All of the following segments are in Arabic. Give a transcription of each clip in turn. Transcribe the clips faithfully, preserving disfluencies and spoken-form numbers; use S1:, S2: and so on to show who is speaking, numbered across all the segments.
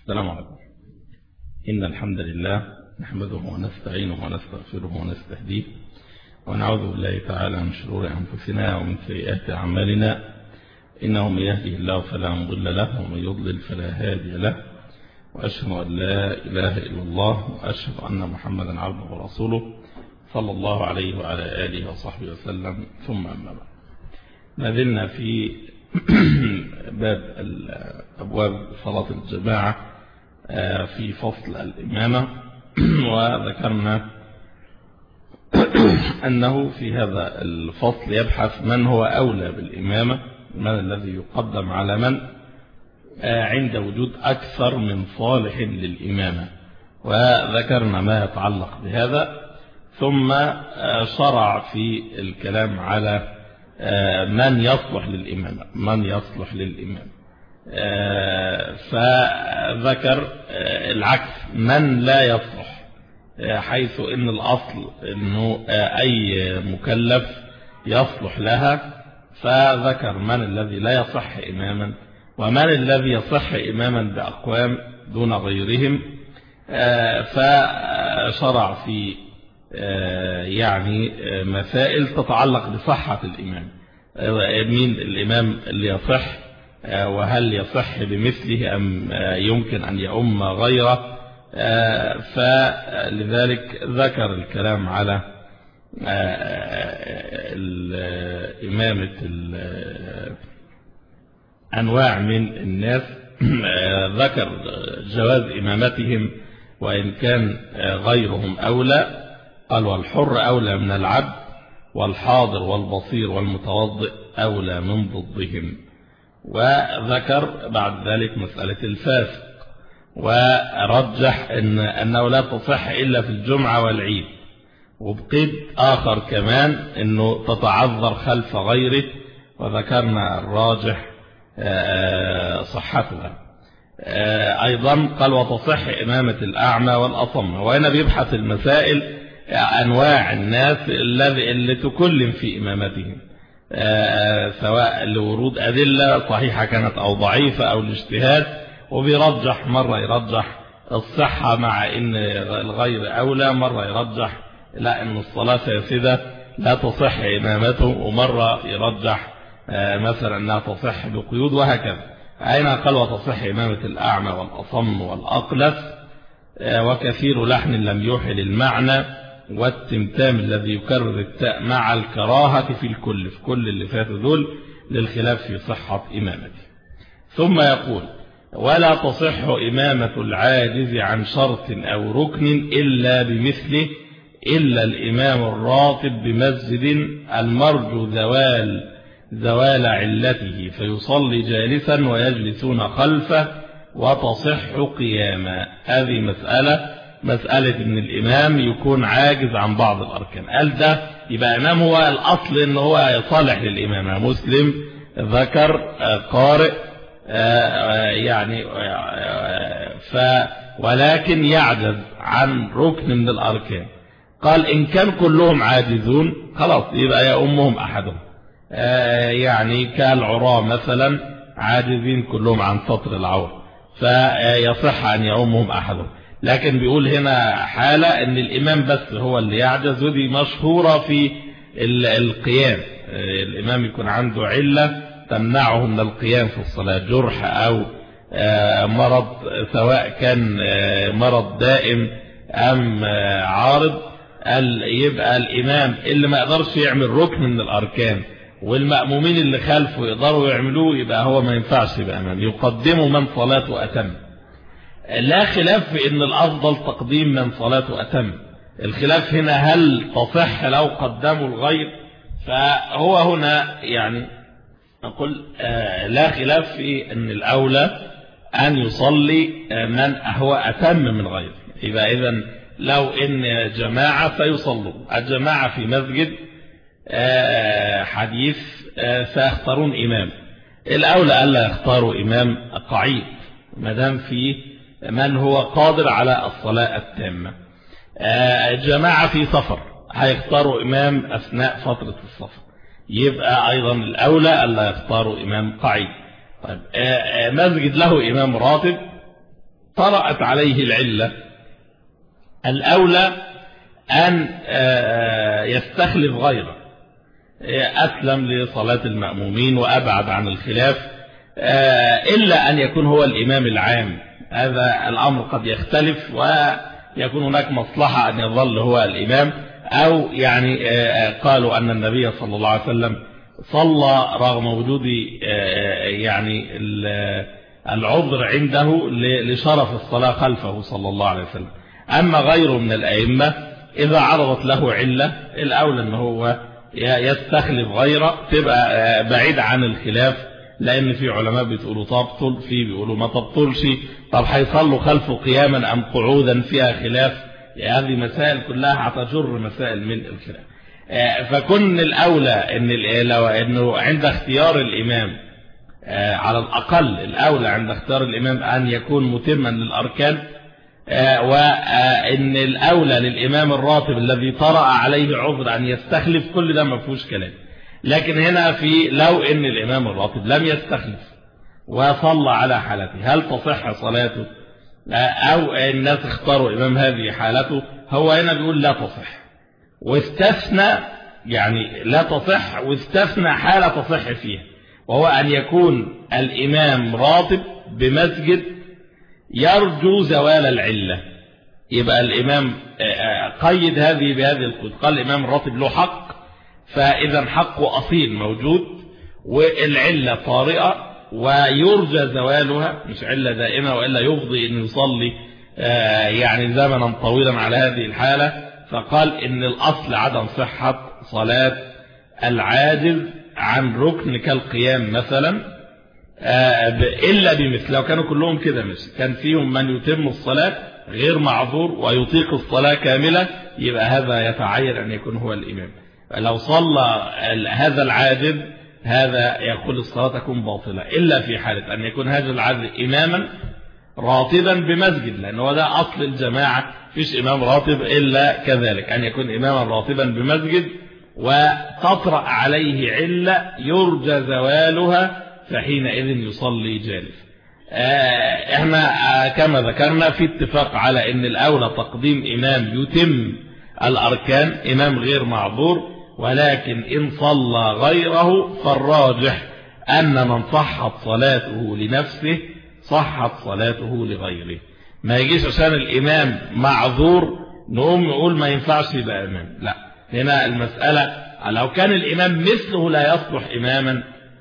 S1: السلام عليكم. إن الحمد لله نحمده ونستعينه ونستغفره ونستهديه ونعوذ بالله تعالى من شرور أنفسنا ومن سيئات أعمالنا، إنه من يهده الله فلا مضل له ومن يضلل فلا هادي له، وأشهد أن لا إله إلا الله وأشهد أن محمدا عبده ورسوله صلى الله عليه وعلى آله وصحبه وسلم. ثم أما بعد، ما زلنا في باب أبواب صلاة الجماعة في فصل الإمامة، وذكرنا أنه في هذا الفصل يبحث من هو أولى بالإمامة، من الذي يقدم على من عند وجود أكثر من صالح للإمامة، وذكرنا ما يتعلق بهذا. ثم شرع في الكلام على من يصلح للإمامة من يصلح للإمامة فذكر العكس، من لا يصلح، حيث إن الأصل أنه أي مكلف يصلح لها، فذكر من الذي لا يصح إماما ومن الذي يصح إماما بأقوام دون غيرهم. فشرع في يعني مسائل تتعلق بصحة الإمام، مين الإمام اللي يصح، وهل يصح بمثله أم يمكن أن يؤم غيره. فلذلك ذكر الكلام على إمامة أنواع من الناس، ذكر جواز إمامتهم وإن كان غيرهم أولى، قال والحر أولى من العبد والحاضر والبصير والمتوضئ أولى من ضدهم. وذكر بعد ذلك مسألة الفاسق، ورجح إن أنه لا تصح إلا في الجمعة والعيد، وبقيد آخر كمان أنه تتعذر خلف غيره، وذكرنا الراجح صحتها. أيضا قال وتصح إمامة الأعمى والأصم، وهنا بيبحث المسائل أنواع الناس الذي اللي تكلم في إمامتهم، سواء لورود أدلة صحيحة كانت أو ضعيفة أو الاجتهاد، وبيرجح مرة يرجح الصحة مع إن الغير أولى، مرة يرجح لا إن الصلاة فاسدة لا تصح إمامته، ومرة يرجح مثلا أنها تصح بقيود، وهكذا. أين قال وتصح إمامة الأعمى والأصم والأقلس، وكثير لحن لم يوحل المعنى، والتمتام الذي يكرر التاء مع الكراهة في الكل، في كل اللي فاتوا دول للخلاف في صحة إمامته. ثم يقول ولا تصح إمامة العاجز عن شرط أو ركن إلا بمثله، إلا الإمام الراتب بمسجد المرجو زوال زوال علته فيصلي جالسا ويجلسون خلفه وتصح قياما. هذه مسألة مسألة ان الامام يكون عاجز عن بعض الاركان، قال ده يبقى امام، هو الاصل ان هو يصالح للامامة. مسلم ذكر قارئ يعني ف ولكن يعجز عن ركن من الاركان، قال ان كان كلهم عاجزون خلاص يبقى يؤمهم احدهم، يعني كالعراة مثلا عاجزين كلهم عن سطر العورة، فيصح أن يؤمهم أحدهم. لكن بيقول هنا حالة أن الإمام بس هو اللي يعجز، ودي مشهورة في القيام، الإمام يكون عنده علة تمنعه من القيام في الصلاة، جرح أو مرض، سواء كان مرض دائم أم عارض، يبقى الإمام اللي ما يقدرش يعمل ركن من الأركان والمأمومين اللي خلفه يقدروا يعملوه، يبقى هو ما ينفعش يبقى امام، يقدموا من صلاته أتم. لا خلاف في ان الافضل تقديم من صلاته أتم، الخلاف هنا هل تصح لو قدموا الغير، فهو هنا يعني نقول لا خلاف في ان الاولى ان يصلي من هو أتم من غيره. يبقى اذا لو ان جماعة فيصلوا الجماعة في مسجد حديث سيختارون إمام، الأولى ألا يختاروا إمام قعيد ما دام في من هو قادر على الصلاة التامة. جماعة في سفر هيختاروا إمام أثناء فترة السفر، يبقى أيضا الأولى ألا يختاروا إمام قعيد. طيب مسجد له إمام راتب طرأت عليه العلة الأولى أن يستخلف غيره، أسلم لصلاة المأمومين وأبعد عن الخلاف، إلا أن يكون هو الإمام العام. هذا الأمر قد يختلف ويكون هناك مصلحة أن يظل هو الإمام، أو يعني قالوا أن النبي صلى الله عليه وسلم صلى رغم وجود يعني العذر عنده لشرف الصلاة خلفه صلى الله عليه وسلم. أما غيره من الأئمة إذا عرضت له علة الأولى أنه هو يستخلف غيره، تبقى بعيد عن الخلاف، لأن في علماء بتقولوا تبطل، في بيقولوا ما تبطلش، طب هيصلوا خلفه قياما أم قعودا، فيها خلاف. هذه مسائل كلها هتجر مسائل من الخلاف. فكن الأولى إن لو إنه عند اختيار الإمام على الأقل الأولى عند اختيار الإمام أن يكون متما للأركان، وإن الأولى للإمام الراتب الذي طرأ عليه عذر أن يستخلف، كل ده ما فيهوش كلام. لكن هنا في لو إن الإمام الراتب لم يستخلف وصلى على حالته، هل تصح صلاته؟ أو الناس اختاروا إمام هذه حالته، هو هنا بيقول لا تصح، واستثنى يعني لا تصح واستثنى حالة تصح فيها، وهو أن يكون الإمام راتب بمسجد يرجو زوال العلة. يبقى الإمام قيد هذه بهذه القيد، قال الإمام الراتب له حق، فإذا حقه أصيل موجود والعلة طارئة ويرجى زوالها، مش علة دائمة وإلا يفضي أن يصلي يعني زمنا طويلا على هذه الحالة. فقال إن الأصل عدم صحة صلاة العاجز عن ركن كالقيام مثلا، إلا بمثل لو كانوا كلهم كده، مش كان فيهم من يتم الصلاة غير معذور ويطيق الصلاة كاملة، يبقى هذا يتعين أن يكون هو الإمام. لو صلى هذا العاجز هذا يقول الصلاة تكون باطلة، إلا في حالة أن يكون هذا العاجز إماما راتبا بمسجد، لأنه ده أصل الجماعة، فيش إمام راتب إلا كذلك، أن يكون إماما راتبا بمسجد وتطرأ عليه علة يرجى زوالها، فحينئذ يصلي جالس. احنا كما ذكرنا في اتفاق على ان الاولى تقديم امام يتم الاركان، امام غير معذور، ولكن ان صلى غيره فالراجح ان من صحت صلاته لنفسه صحت صلاته لغيره. ما يجيش عشان الامام معذور نقوم نقول ما ينفعش يبقى امام، لا، هنا المسألة لو كان الامام مثله لا يصلح اماما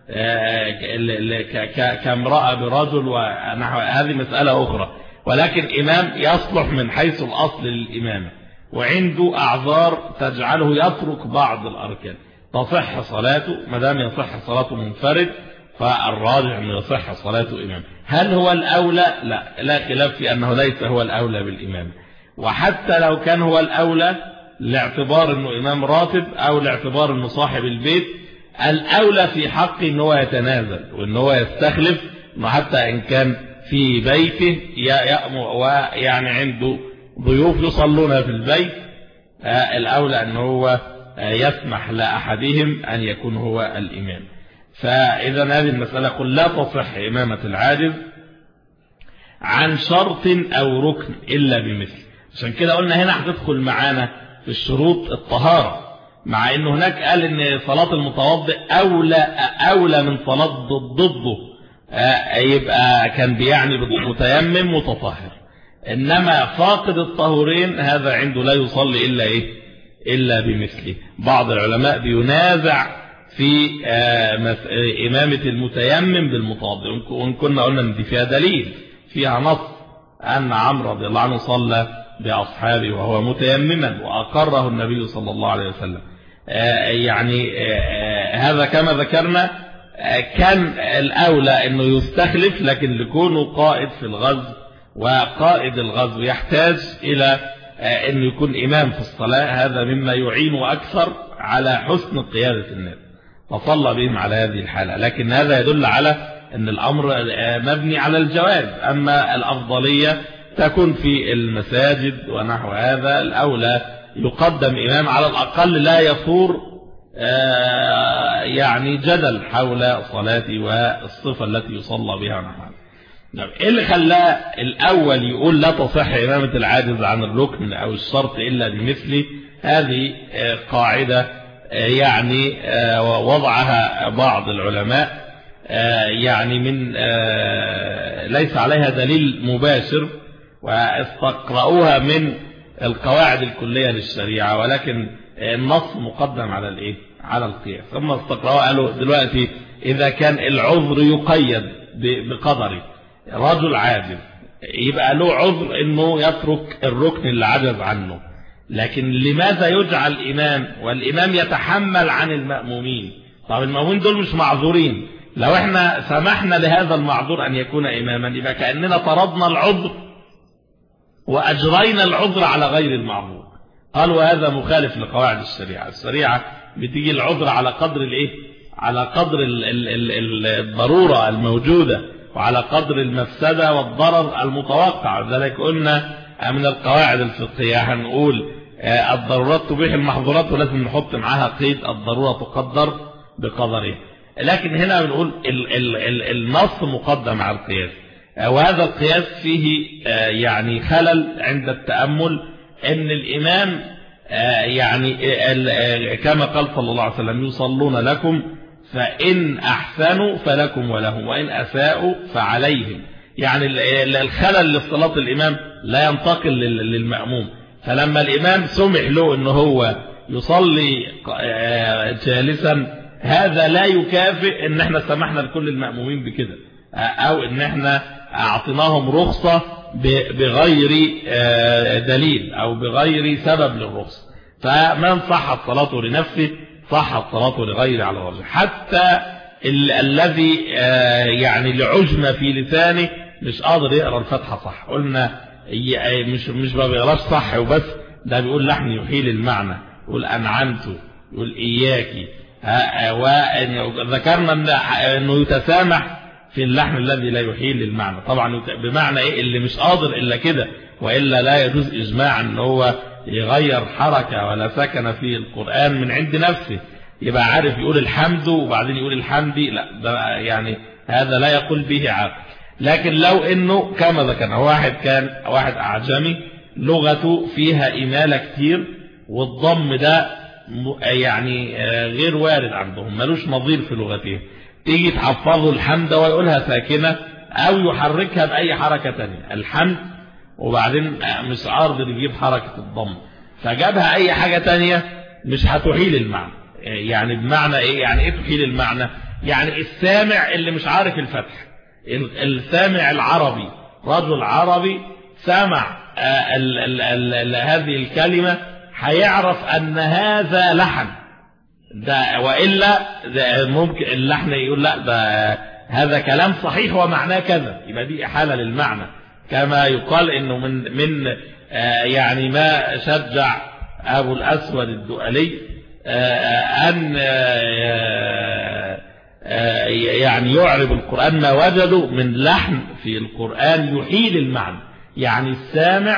S1: كامرأة برجل ونحو هذه مسألة أخرى، ولكن إمام يصلح من حيث الأصل للإمامة وعنده أعذار تجعله يترك بعض الأركان، تصح صلاته ما دام يصح صلاته منفرد، فالراجح أنه يصح صلاته إمام. هل هو الأولى؟ لا، لا خلاف في أنه ليس هو الأولى بالإمام، وحتى لو كان هو الأولى لاعتبار أنه إمام راتب أو لاعتبار أنه صاحب البيت، الأولى في حق ان هو يتنازل وان هو يستخلف، حتى ان كان في بيته يأمر ويعني عنده ضيوف يصلون في البيت، الأولى ان هو يسمح لأحدهم أن يكون هو الإمام. فإذا هذه المسألة قل لا تصح إمامة العاجز عن شرط أو ركن إلا بمثل. عشان كده قلنا هنا هتدخل معانا في الشروط الطهارة، مع انه هناك قال ان صلاة المتوضئ اولى اولى من صلاة ضده، يبقى كان بيعني بالمتيمم متطهر، انما فاقد الطهورين هذا عنده لا يصلي الا ايه الا بمثله. بعض العلماء بينازع في امامة المتيمم بالمتوضئ، وان كنا قلنا ان دي فيها دليل، فيها نص ان عمرو رضي الله عنه صلى باصحابه وهو متيمما واقره النبي صلى الله عليه وسلم. يعني هذا كما ذكرنا كان الأولى أنه يستخلف، لكن لكونه قائد في الغزو، وقائد الغزو يحتاج إلى أن يكون إمام في الصلاة، هذا مما يعين أكثر على حسن قيادة الناس، فصلى بهم على هذه الحالة. لكن هذا يدل على أن الأمر مبني على الجواز، أما الأفضلية تكون في المساجد ونحو هذا، الأولى يقدم إمام على الأقل لا يثور يعني جدل حول صلاته والصفة التي يصلى بها نحن. ايه اللي خلاه الاول يقول لا تصح امامة العاجز عن الركن او الشرط الا بمثله؟ هذه قاعدة يعني وضعها بعض العلماء يعني من ليس عليها دليل مباشر، واستقرأوها من القواعد الكلية للشريعة، ولكن النص مقدم على الايه؟ على القياس. ثم استقرأوها قالوا دلوقتي اذا كان العذر يقيد بقدره، رجل عاجز يبقى له عذر انه يترك الركن اللي عجز عنه، لكن لماذا يجعل امام والامام يتحمل عن المأمومين؟ طب المأمومين دول مش معذورين، لو احنا سمحنا لهذا المعذور ان يكون اماما يبقى كأننا طردنا العذر واجرينا العذر على غير المعذور. قالوا هذا مخالف لقواعد الشريعة. الشريعة بتيجي العذر على قدر الايه؟ على قدر ال ال ال الضرورة الموجودة، وعلى قدر المفسدة والضرر المتوقع. ذلك قلنا من القواعد الفقهية هنقول الضرورات تبيح المحظورات، ولازم نحط معاها قيد الضرورة تقدر بقدرها. لكن هنا بنقول ال ال ال النص مقدم على القياس، وهذا القياس فيه يعني خلل عند التأمل، ان الإمام يعني كما قال صلى الله عليه وسلم يصلون لكم فإن أحسنوا فلكم ولهم وإن أساءوا فعليهم. يعني الخلل لصلاة الإمام لا ينتقل للمأموم، فلما الإمام سمح له أنه هو يصلي جالسا هذا لا يكافئ ان احنا سمحنا لكل المأمومين بكده، او ان احنا اعطيناهم رخصة بغير دليل او بغير سبب للرخصة. فمن صحت صلاته لنفسه صحت صلاته لغيره على الرجل. حتى ال الذي يعني لعجمة في لسانه مش قادر يقرأ الفتحة صح، قلنا مش مش ما بيقراش صح وبس، ده بيقول لحن يحيل المعنى، يقول أنعمت، يقول إياكي، وذكرنا أنه يتسامح في اللحن الذي لا يحيل المعنى. طبعا بمعنى إيه؟ اللي مش قادر إلا كده، وإلا لا يجوز إجماعا أنه هو يغير حركة ولا سكن في القرآن من عند نفسه، يبقى عارف يقول الحمد وبعدين يقول الحمدي، لا ده يعني هذا لا يقول به عاقل. لكن لو انه كما ذكرنا واحد كان واحد اعجمي لغته فيها إمالة كتير، والضم ده يعني غير وارد عندهم، ملوش نظير في لغته، تيجي تحفظه الحمد ويقولها ساكنة او يحركها بأي حركة تانية، الحمد وبعدين مش عارض يجيب حركة الضم، فجابها اي حاجة تانية مش هتحيل المعنى. يعني بمعنى ايه؟ يعني ايه تحيل المعنى؟ يعني السامع اللي مش عارف الفتح، السامع العربي، رجل عربي سمع ال ال ال ال هذه الكلمة هيعرف ان هذا لحن ده، وإلا ده ممكن اللحن يقول لا ده هذا كلام صحيح ومعناه كذا، يبقى دي إحالة للمعنى. كما يقال انه من من يعني ما شجع ابو الاسود الدؤلي ان يعني يعرب القرآن ما وجدوا من لحن في القرآن يحيل المعنى. يعني السامع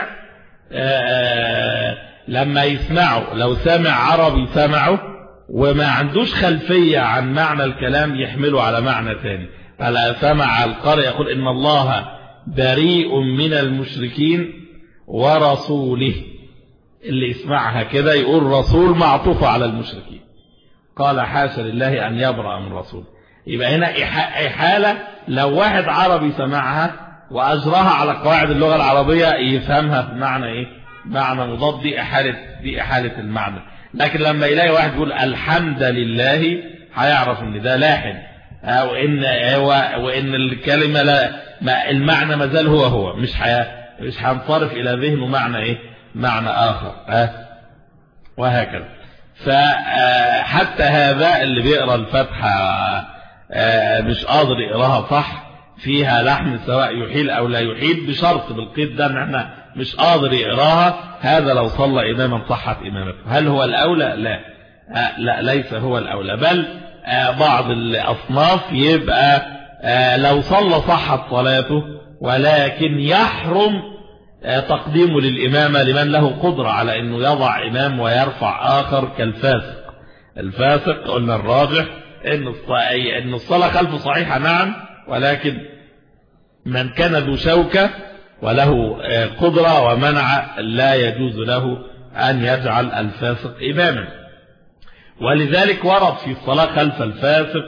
S1: لما يسمعه، لو سامع عربي سمعه وما عندوش خلفية عن معنى الكلام يحمله على معنى ثاني. فلا سمع القارئ يقول إن الله بريء من المشركين ورسوله، اللي يسمعها كده يقول رسول معطوفة على المشركين، قال حاشا لله أن يبرأ من رسول. يبقى هنا إحالة، لو واحد عربي سمعها وأجراها على قواعد اللغة العربية يفهمها بمعنى إيه؟ معنى مضاد، دي إحالة دي إحالة المعنى. لكن لما يلاقي واحد يقول الحمد لله هيعرف إن ده لاحن، أو إن وإن الكلمة لا ما المعنى ما زال هو هو، مش حياة مش هنصرف إلى ذهنه معنى إيه؟ معنى آخر. أه؟ وهكذا. فحتى هذا اللي بيقرأ الفتحة مش قادر يقراها صح، فيها لحن سواء يحيل أو لا يحيل، بشرط بالقيد ده ان احنا مش قادر يقراها، هذا لو صلى إماما صحت إمامته. هل هو الأولى؟ لا لا ليس هو الأولى، بل بعض الأصناف يبقى لو صلى صحت صلاته، ولكن يحرم تقديمه للإمامة لمن له قدرة على أنه يضع إمام ويرفع آخر كالفاسق. الفاسق قلنا الراجح أن الصلاة خلفه صحيحة نعم، ولكن من كان ذو شوكة وله قدرة ومنع لا يجوز له أن يجعل الفاسق إماما. ولذلك ورد في الصلاة خلف الفاسق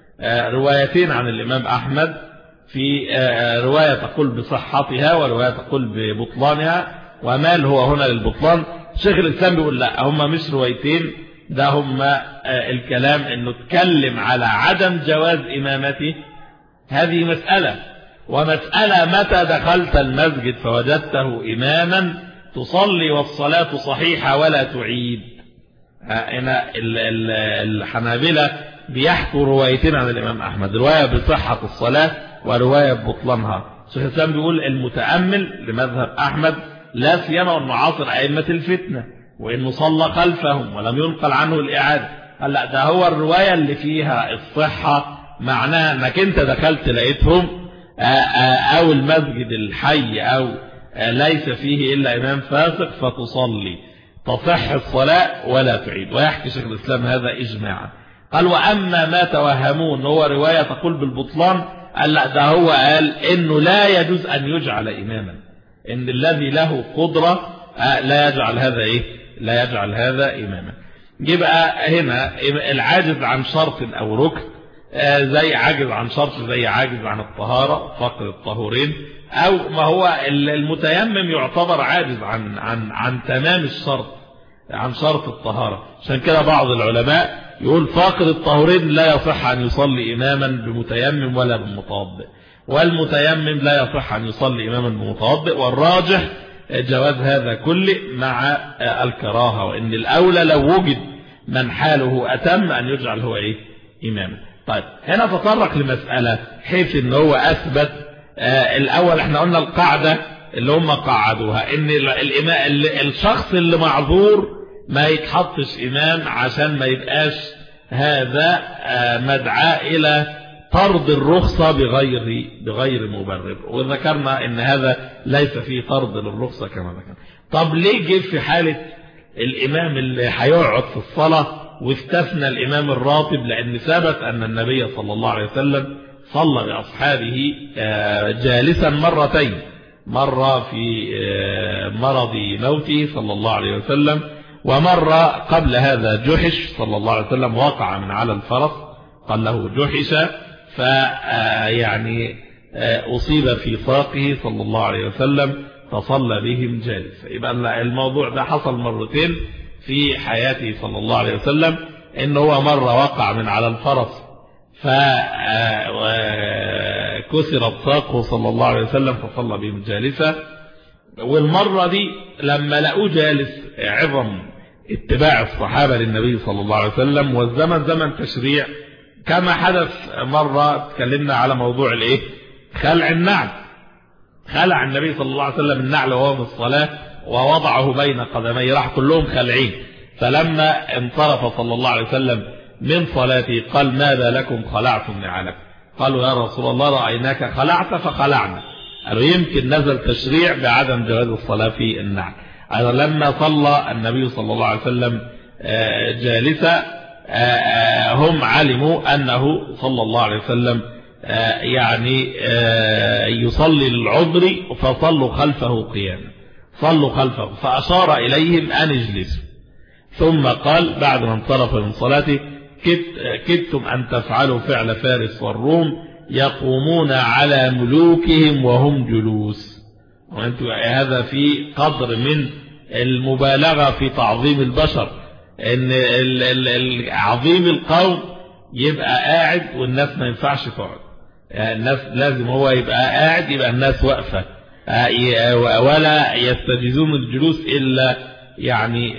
S1: روايتين عن الإمام أحمد، في رواية تقول بصحتها ورواية تقول ببطلانها، ومال هو هنا للبطلان. شيخ الإسلام بيقول لا، هم مش روايتين، ده هم الكلام انه اتكلم على عدم جواز إمامته. هذه مسألة، ومسألة متى دخلت المسجد فوجدته إماما تصلي والصلاة صحيحة ولا تعيد. هنا الحنابلة بيحكوا روايتين عن الإمام أحمد، رواية بصحة الصلاة ورواية ببطلانها. شيخ الإسلام بيقول المتأمل لمذهب أحمد لا سيما والمعاصر أئمة الفتنة، وإنه صلى خلفهم ولم ينقل عنه الإعادة. هلا ده هو الرواية اللي فيها الصحة، معناها أنك أنت دخلت لقيتهم أو المسجد الحي أو ليس فيه إلا إمام فاسق فتصلي، تصح الصلاة ولا تعيد. ويحكي شيخ الإسلام هذا إجماعا. قال وأما ما توهمون هو رواية تقول بالبطلان، قال لا، ده هو قال إنه لا يجوز أن يجعل إماما، إن الذي له قدرة لا يجعل هذا إيه لا يجعل هذا إماما. يبقى هنا العاجز عن شرط أو ركن زي عاجز عن شرط، زي عاجز عن الطهارة فقد الطهورين، أو ما هو المتيمم يعتبر عاجز عن عن عن تمام الشرط، عن شرط الطهارة. عشان كده بعض العلماء يقول فاقد الطهورين لا يصح أن يصلي إماما بمتيمم ولا بمتوضئ، والمتيمم لا يصح أن يصلي إماما بمتوضئ، والراجح جواز هذا كله مع الكراهة، وإن الأولى لو وجد من حاله أتم أن يجعل هو إيه إماما. طيب هنا تطرق لمسألة حيث إن هو أثبت آه الأول احنا قلنا القاعدة اللي هم قعدوها إن الإمام الشخص اللي معذور ما يتحطش إمام عشان ما يبقاش هذا آه مدعاة إلى طرد الرخصة بغير بغير مبرر، وذكرنا إن هذا ليس فيه طرد للرخصة كما ذكرنا. طب ليه جه في حالة الإمام اللي هيقعد في الصلاة واستثنى الإمام الراتب؟ لأن ثبت أن النبي صلى الله عليه وسلم صلى بأصحابه جالسا مرتين، مرة في مرض موته صلى الله عليه وسلم، ومرة قبل هذا جحش صلى الله عليه وسلم وقع من على الفرس قال له جحش، فيعني أصيب في ساقه صلى الله عليه وسلم فصلى بهم جالسا. يبقى الموضوع ده حصل مرتين في حياته صلى الله عليه وسلم، إن هو مرة وقع من على الفرس فكسرت ساقه صلى الله عليه وسلم فصلى بهم جالسا، والمرة دي لما لقوه جالس عظم اتباع الصحابة للنبي صلى الله عليه وسلم، والزمن زمن تشريع، كما حدث مرة تكلمنا على موضوع الايه خلع النعل. خلع النبي صلى الله عليه وسلم النعل وهو في الصلاة ووضعه بين قدميه، راح كلهم خلعين، فلما انصرف صلى الله عليه وسلم من صلاته قال ماذا لكم خلعتم نعالكم؟ قالوا يا رسول الله رأيناك خلعت فخلعنا. قالوا يمكن نزل تشريع بعدم جواز الصلاة في النعل. لما صلى النبي صلى الله عليه وسلم جالسا هم علموا أنه صلى الله عليه وسلم يعني يصلي للعذر، فصلوا خلفه قياما، صلوا خلفه، فأشار إليهم أن اجلسوا، ثم قال بعد ما انصرف من صلاته كدتم أن تفعلوا فعل فارس والروم يقومون على ملوكهم وهم جلوس. هذا في قدر من المبالغة في تعظيم البشر، ان عظيم القوم يبقى قاعد والناس ما ينفعش تقعد، الناس لازم هو يبقى قاعد يبقى الناس واقفة، ولا يستجيزون الجلوس إلا يعني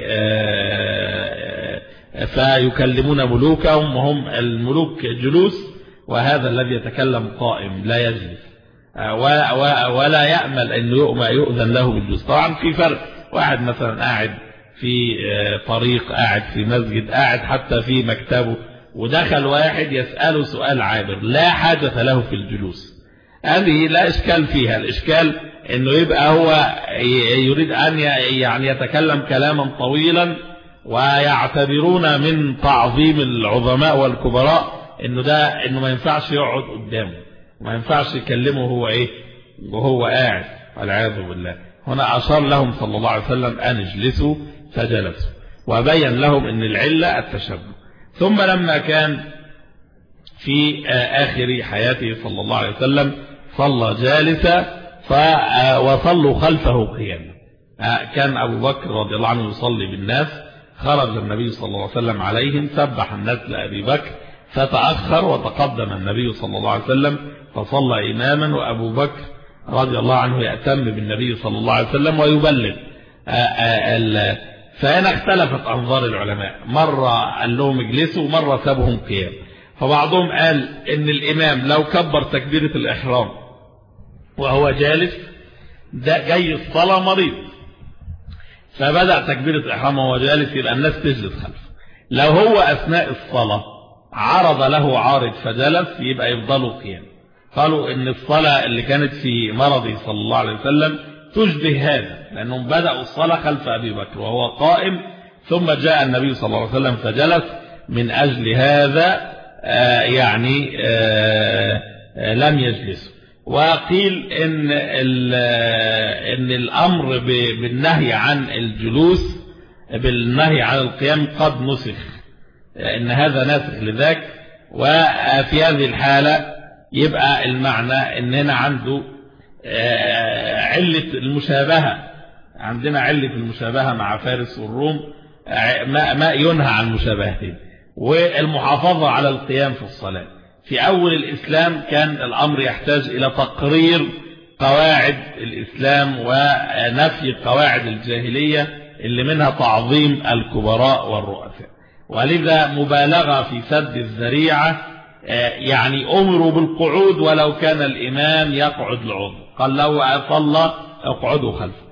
S1: فيكلمون ملوكهم وهم الملوك جلوس، وهذا الذي يتكلم قائم لا يجلس ولا يأمل أن يؤذن له بالجلوس. طبعا في فرق، واحد مثلا قاعد في طريق، قاعد في مسجد، قاعد حتى في مكتبه، ودخل واحد يسأله سؤال عابر لا حاجة له في الجلوس، هذه لا إشكال فيها. الإشكال أنه يبقى هو يريد أن يعني يتكلم كلاما طويلا، ويعتبرون من تعظيم العظماء والكبراء أنه ده أنه ما ينفعش يقعد قدامه، ما ينفعش يكلمه هو إيه وهو قاعد والعياذ بالله. هنا أشار لهم صلى الله عليه وسلم أن اجلسوا فجلسوا، وبين لهم أن العلة التشبه. ثم لما كان في آخر حياته صلى الله عليه وسلم صلى جالسا وصلوا خلفه قياما. كان أبو بكر رضي الله عنه يصلي بالناس، خرج النبي صلى الله عليه وسلم عليهم، سبح الناس لأبي بكر فتأخر وتقدم النبي صلى الله عليه وسلم فصلى إماما، وأبو بكر رضي الله عنه يأتم بالنبي صلى الله عليه وسلم ويبلغ. فهنا اختلفت أنظار العلماء، مرة قال لهم اجلسوا ومرة سابهم قيام. فبعضهم قال إن الإمام لو كبر تكبيرة الإحرام وهو جالس ده جاي الصلاة مريض، فبدأ تكبيرة الإحرام وهو جالس يبقى الناس تجلس خلفه. لو هو أثناء الصلاة عرض له عارض فجلس يبقى يفضلوا قيام. قالوا إن الصلاة اللي كانت في مرضه صلى الله عليه وسلم تشبه هذا، لأنهم بدأوا الصلاة خلف أبي بكر وهو قائم، ثم جاء النبي صلى الله عليه وسلم فجلس. من أجل هذا آه يعني آه آه لم يجلسوا. وقيل إن, إن الأمر بالنهي عن الجلوس بالنهي عن القيام قد نسخ، إن هذا ناسخ لذاك. وفي هذه الحالة يبقى المعنى إننا عنده علة المشابهة، عندنا علة المشابهة مع فارس والروم، ما ينهى عن مشابهتين. والمحافظة على القيام في الصلاة في أول الإسلام كان الأمر يحتاج إلى تقرير قواعد الإسلام ونفي قواعد الجاهلية اللي منها تعظيم الكبراء والرؤساء، ولذا مبالغة في سد الذريعة، يعني أمروا بالقعود ولو كان الإمام يقعد لعضو، قال لو صلى اقعدوا خلفه.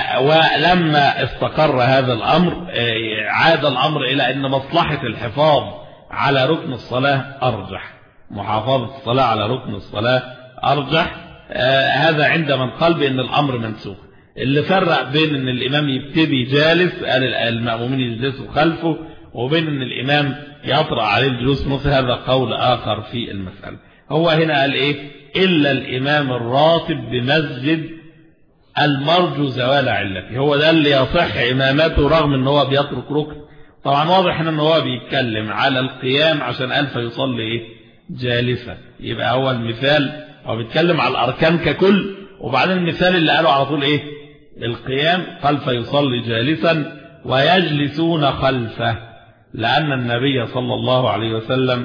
S1: ولما استقر هذا الأمر عاد الأمر إلى أن مصلحة الحفاظ على ركن الصلاة أرجح، محافظة الصلاة على ركن الصلاة أرجح. هذا عند من قال بأن الأمر منسوخ. اللي فرق بين أن الإمام يبتدي جالس قال المأمومين يجلسوا خلفه، وبين أن الإمام يطرأ عليه الجلوس مثل هذا قول آخر في المسألة. هو هنا قال إيه؟ إلا الإمام الراتب بمسجد المرجو زوال علته، هو ده اللي يصح إمامته رغم أنه هو بيترك ركن. طبعا واضح أنه هو بيتكلم على القيام عشان قال فيصلي إيه؟ جالسا. يبقى هو المثال هو بيتكلم على الأركان ككل، وبعدين المثال اللي قاله على طول إيه؟ القيام، قال فيصلي جالسا ويجلسون خلفه، لأن النبي صلى الله عليه وسلم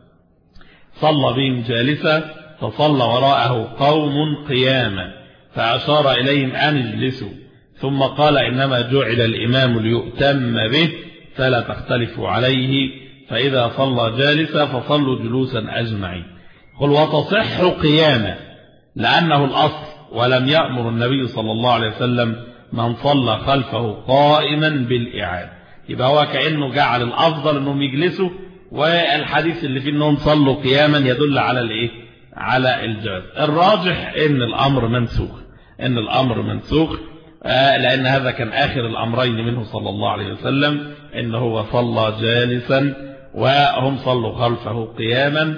S1: صلى بهم جالسا فصلى وراءه قوم قياما فأشار إليهم أن اجلسوا، ثم قال إنما جعل الإمام ليؤتم به فلا تختلفوا عليه، فإذا صلى جالسا فصلوا جلوسا أجمعين. قل وتصح قياما لأنه الأصل، ولم يأمر النبي صلى الله عليه وسلم من صلى خلفه قائما بالإعادة. يبقى هو كأنه جعل الأفضل أنهم يجلسوا، والحديث اللي فيه أنهم صلوا قياما يدل على الإيه؟ على الجواز. الراجح أن الأمر منسوخ، أن الأمر منسوخ آه لأن هذا كان آخر الأمرين منه صلى الله عليه وسلم، أنه هو صلى جالسا وهم صلوا خلفه قياما.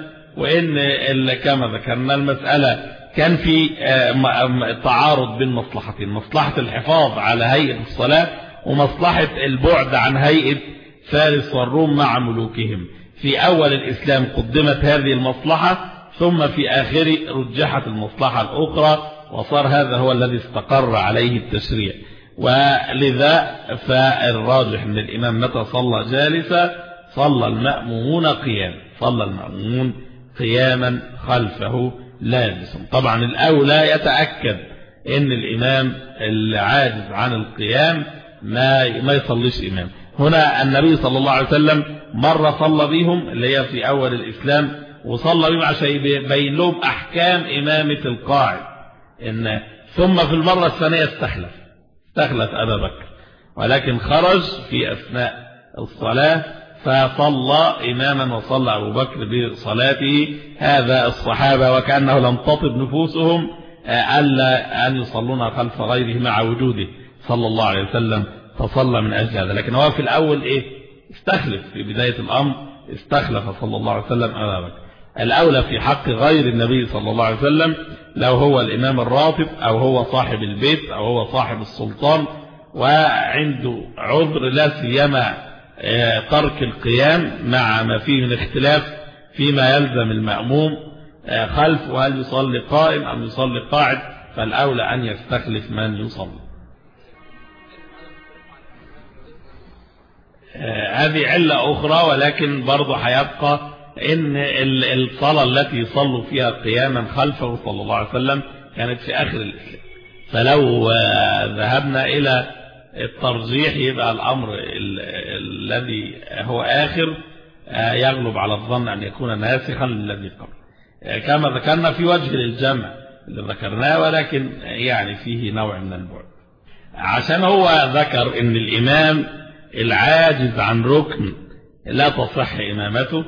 S1: وإن كما ذكرنا المسألة كان في آه تعارض بين مصلحتين، مصلحة الحفاظ على هيئة الصلاة ومصلحة البعد عن هيئة فارس والروم مع ملوكهم. في أول الإسلام قدمت هذه المصلحة، ثم في آخر رجحت المصلحة الأخرى، وصار هذا هو الذي استقر عليه التشريع. ولذا فالراجح أن الإمام متى صلى جالسا صلى المأمومون قيام، صلى المأمومون قياما خلفه لابسا. طبعا الأولى يتأكد أن الإمام العاجز عن القيام ما ما يصليش إمام. هنا النبي صلى الله عليه وسلم مرة صلى بهم اللي هي في أول الإسلام، وصلى بهم عشان يبين لهم أحكام إمامة القاعد. إن ثم في المرة الثانية استخلف استخلف أبا بكر، ولكن خرج في أثناء الصلاة فصلى إماما وصلى أبو بكر بصلاته. هذا الصحابة وكأنه لم تطب نفوسهم ألا أن يصلون خلف غيره مع وجوده صلى الله عليه وسلم، فصلى من أجل هذا. لكن هو في الأول إيه؟ استخلف في بداية الأمر، استخلف صلى الله عليه وسلم أبا بكر. الأولى في حق غير النبي صلى الله عليه وسلم لو هو الإمام الراتب أو هو صاحب البيت أو هو صاحب السلطان وعنده عذر، لا سيما ترك القيام مع ما فيه من اختلاف فيما يلزم المأموم خلفه، هل يصلي قائم أم يصلي قاعد، فالأولى أن يستخلف من يصلي. هذه علة أخرى، ولكن برضه هيبقى إن الصلاة التي يصلوا فيها قياما خلفه صلى الله عليه وسلم كانت في آخر الإسلام، فلو ذهبنا إلى الترجيح يبقى الأمر الذي هو آخر يغلب على الظن أن يكون ناسخا للذي قبل، كما ذكرنا في وجه للجمع اللي ذكرناه، ولكن يعني فيه نوع من البعد، عشان هو ذكر إن الإمام العاجز عن ركن لا تصح إمامته،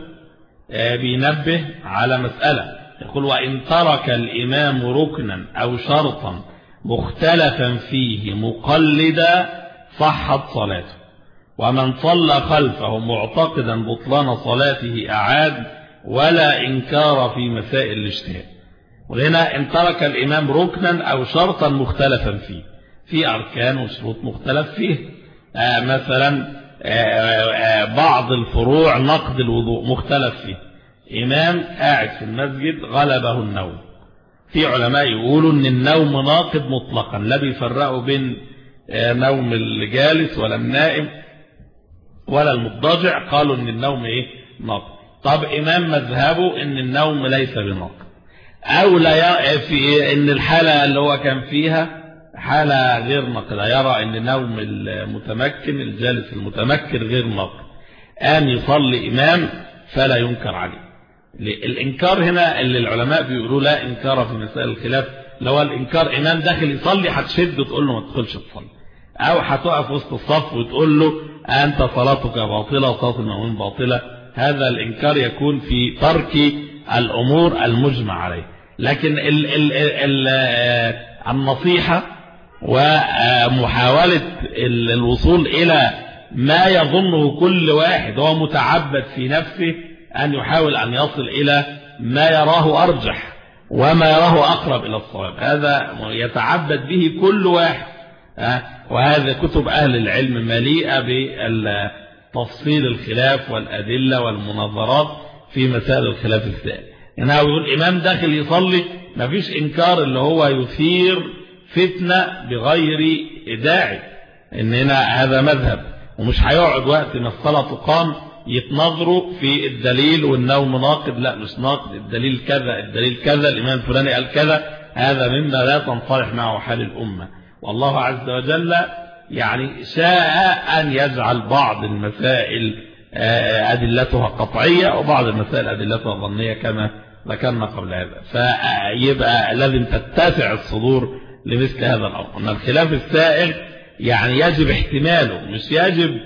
S1: بينبه على مسألة يقول: وإن ترك الإمام ركنا أو شرطا مختلفا فيه مقلدا صحت صلاته، ومن صلى خلفه معتقدا بطلان صلاته أعاد، ولا إنكار في مسائل الاجتهاد. وهنا إن ترك الإمام ركنا أو شرطا مختلفا فيه، في أركان وشروط مختلف فيه، آه مثلا آه آه بعض الفروع نقض الوضوء مختلف فيه، إمام قاعد في المسجد غلبه النوم، في علماء يقولوا ان النوم ناقض مطلقا، لا بيفرقوا بين نوم الجالس ولا النائم ولا المضطجع، قالوا ان النوم ايه ناقض. طب امام مذهبه ان النوم ليس بناقض، او لا في ان الحالة اللي هو كان فيها حالة غير ناقضة، يرى ان نوم المتمكن الجالس المتمكن غير ناقض، ان يصلي امام فلا ينكر عليه. الإنكار هنا اللي العلماء بيقولوا لا إنكار في مسائل الخلاف، لو الإنكار إمام داخل يصلي هتشد وتقول له ما تدخلش تصلي، أو هتقف وسط الصف وتقول له أنت صلاتك باطلة وصلاة المأموم باطلة. هذا الإنكار يكون في ترك الأمور المجمع عليه. لكن ال ال ال النصيحة ومحاولة الوصول إلى ما يظنه كل واحد هو متعبد في نفسه، أن يحاول أن يصل إلى ما يراه أرجح وما يراه أقرب إلى الصواب، هذا يتعبد به كل واحد. وهذا كتب أهل العلم مليئة بتفصيل الخلاف والأدلة والمناظرات في مسائل الخلاف السائل. إنه يقول إمام داخل يصلي ما فيش إنكار اللي هو يثير فتنة بغير داعي، إننا هذا مذهب، ومش هيقعد وقت ما الصلاة تقام يتنظروا في الدليل والنوم ناقض، لا مش ناقض، الدليل كذا الدليل كذا الإمام الفلاني قال كذا. هذا مما لا تنصلح معه حال الأمة. والله عز وجل يعني شاء أن يجعل بعض المسائل أدلتها قطعية وبعض المسائل أدلتها ظنية كما ذكرنا قبل هذا، فيبقى لازم تتسع الصدور لمثل هذا الأمر. أن الخلاف السائل يعني يجب احتماله، مش يجب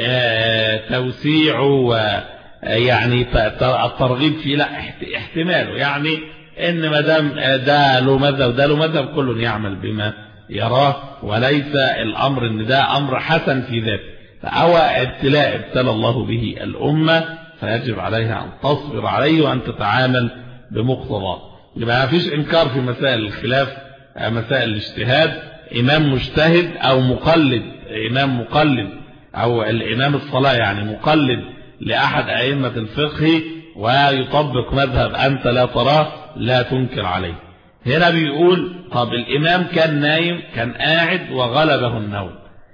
S1: توسيعه ويعني الترغيب فيه، لا احتماله، يعني ان ما دام ده له مذهب وده له مذهب كل يعمل بما يراه، وليس الامر ان ده امر حسن في ذاته، فهو ابتلاء ابتلى الله به الامه، فيجب عليها ان تصبر عليه وان تتعامل بمقتضاه. يبقى ما فيش انكار في مسائل الخلاف، مسائل الاجتهاد، امام مجتهد او مقلد، امام مقلد أو الإمام الصلاة يعني مقلد لأحد أئمة الفقه ويطبق مذهب أنت لا تراه لا تنكر عليه. هنا بيقول طب الإمام كان نايم، كان قاعد وغلبه النوم،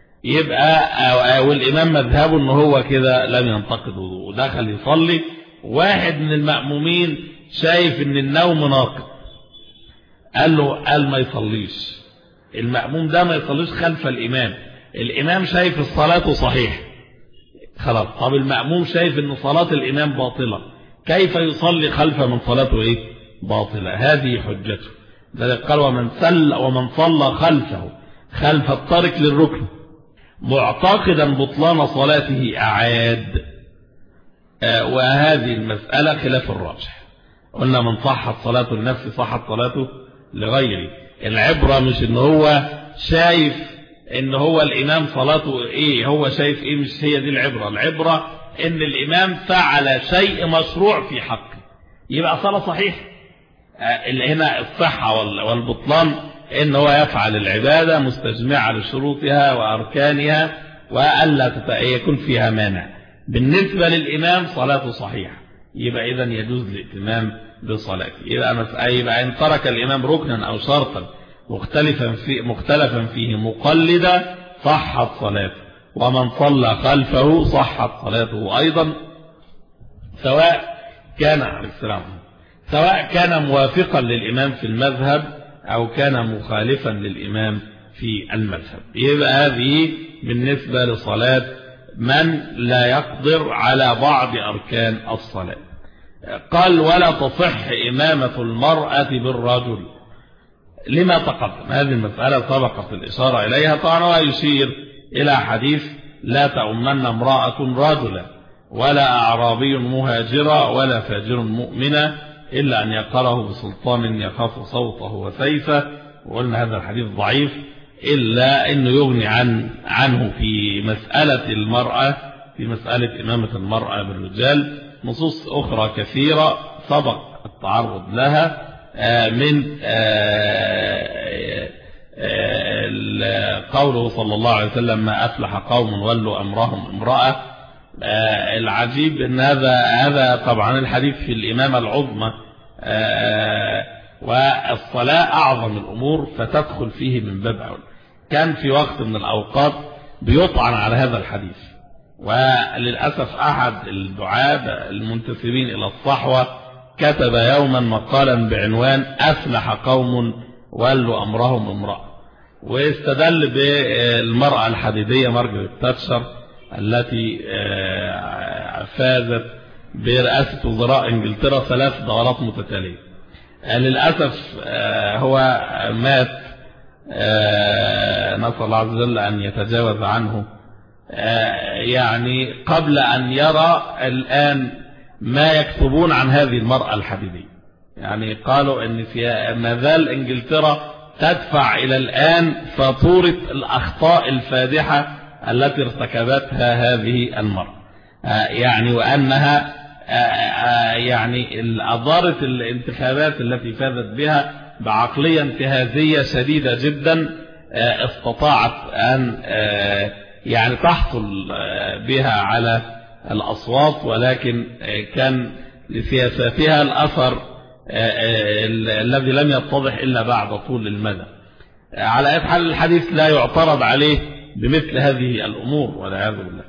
S1: يبقى والإمام مذهبه أنه هو كده لم ينتقد وضوءه، دخل يصلي، واحد من المأمومين شايف أن النوم ناقض، قال له قال ما يصليش، المأموم ده ما يصليش خلف الإمام، الإمام شايف الصلاة صحيح خلاص. طب المأموم شايف أن صلاة الإمام باطلة، كيف يصلي خلف من صلاته إيه باطلة؟ هذه حجته. ذلك قال ومن صلى ومن صلى خلفه خلف التارك للركن معتقدا بطلان صلاته أعاد. آه وهذه المسألة خلاف الراجح. قلنا من صحت صلاته لنفسه صحت صلاته لغيره. العبرة مش ان هو شايف ان هو الامام صلاته ايه، هو شايف ايه، مش هي دي العبرة. العبرة ان الامام فعل شيء مشروع في حقه، يبقى صلاة صحيح. اللي هنا الصحة والبطلان إن هو يفعل العبادة مستجمعة لشروطها وأركانها وألا يكون فيها مانع. بالنسبة للإمام صلاته صحيحة، يبقى إذن يجوز الائتمام بصلاته. يبقى, يبقى إن ترك الإمام ركنا أو شرطا مختلفا, في مختلفا فيه مقلدا صحت صلاته، ومن صلى خلفه صحت صلاته أيضا، سواء كان عليه السلام سواء كان موافقا للإمام في المذهب أو كان مخالفا للإمام في المذهب. يبقى هذه بالنسبة لصلاة من لا يقدر على بعض أركان الصلاة. قال ولا تصح إمامة المرأة بالرجل لما تقدم. هذه المسألة سبقت الإشارة إليها. طبعا هو يشير إلى حديث لا تؤمن امرأة رجلا ولا أعرابي مهاجرا ولا فاجر مؤمنا إلا أن يقره بسلطان يخاف صوته وسيفه. وقلنا هذا الحديث ضعيف، إلا أنه يغني عن عنه في مسألة المرأة، في مسألة إمامة المرأة بالرجال نصوص أخرى كثيرة سبق التعرض لها، من قوله صلى الله عليه وسلم ما أفلح قوم ولوا أمرهم امرأة. العجيب أن هذا هذا طبعا الحديث في الإمامة العظمى، والصلاة أعظم الأمور فتدخل فيه من باب أول. كان في وقت من الأوقات بيطعن على هذا الحديث، وللأسف أحد الدعاة المنتسبين إلى الصحوة كتب يوما مقالا بعنوان أفلح قوم ولوا أمرهم امرأة، واستدل بالمرأة الحديدية مارجريت تاتشر التي فازت برئاسة وزراء انجلترا ثلاث دورات متتالية. للأسف هو مات، نسأل الله عز وجل أن يتجاوز عنه، يعني قبل أن يرى الآن ما يكتبون عن هذه المرأة الحديدية. يعني قالوا أن في ما زال انجلترا تدفع إلى الآن فاتورة الأخطاء الفادحة التي ارتكبتها هذه المرأة، يعني وأنها يعني أضارت الانتخابات التي فازت بها بعقلية انتهازية شديدة جدا، استطاعت أن يعني تحصل بها على الأصوات، ولكن كان لسياساتها الأثر الذي لم يتضح إلا بعد طول المدى. على أي حال الحديث لا يعترض عليه بمثل هذه الأمور والعياذ بالله.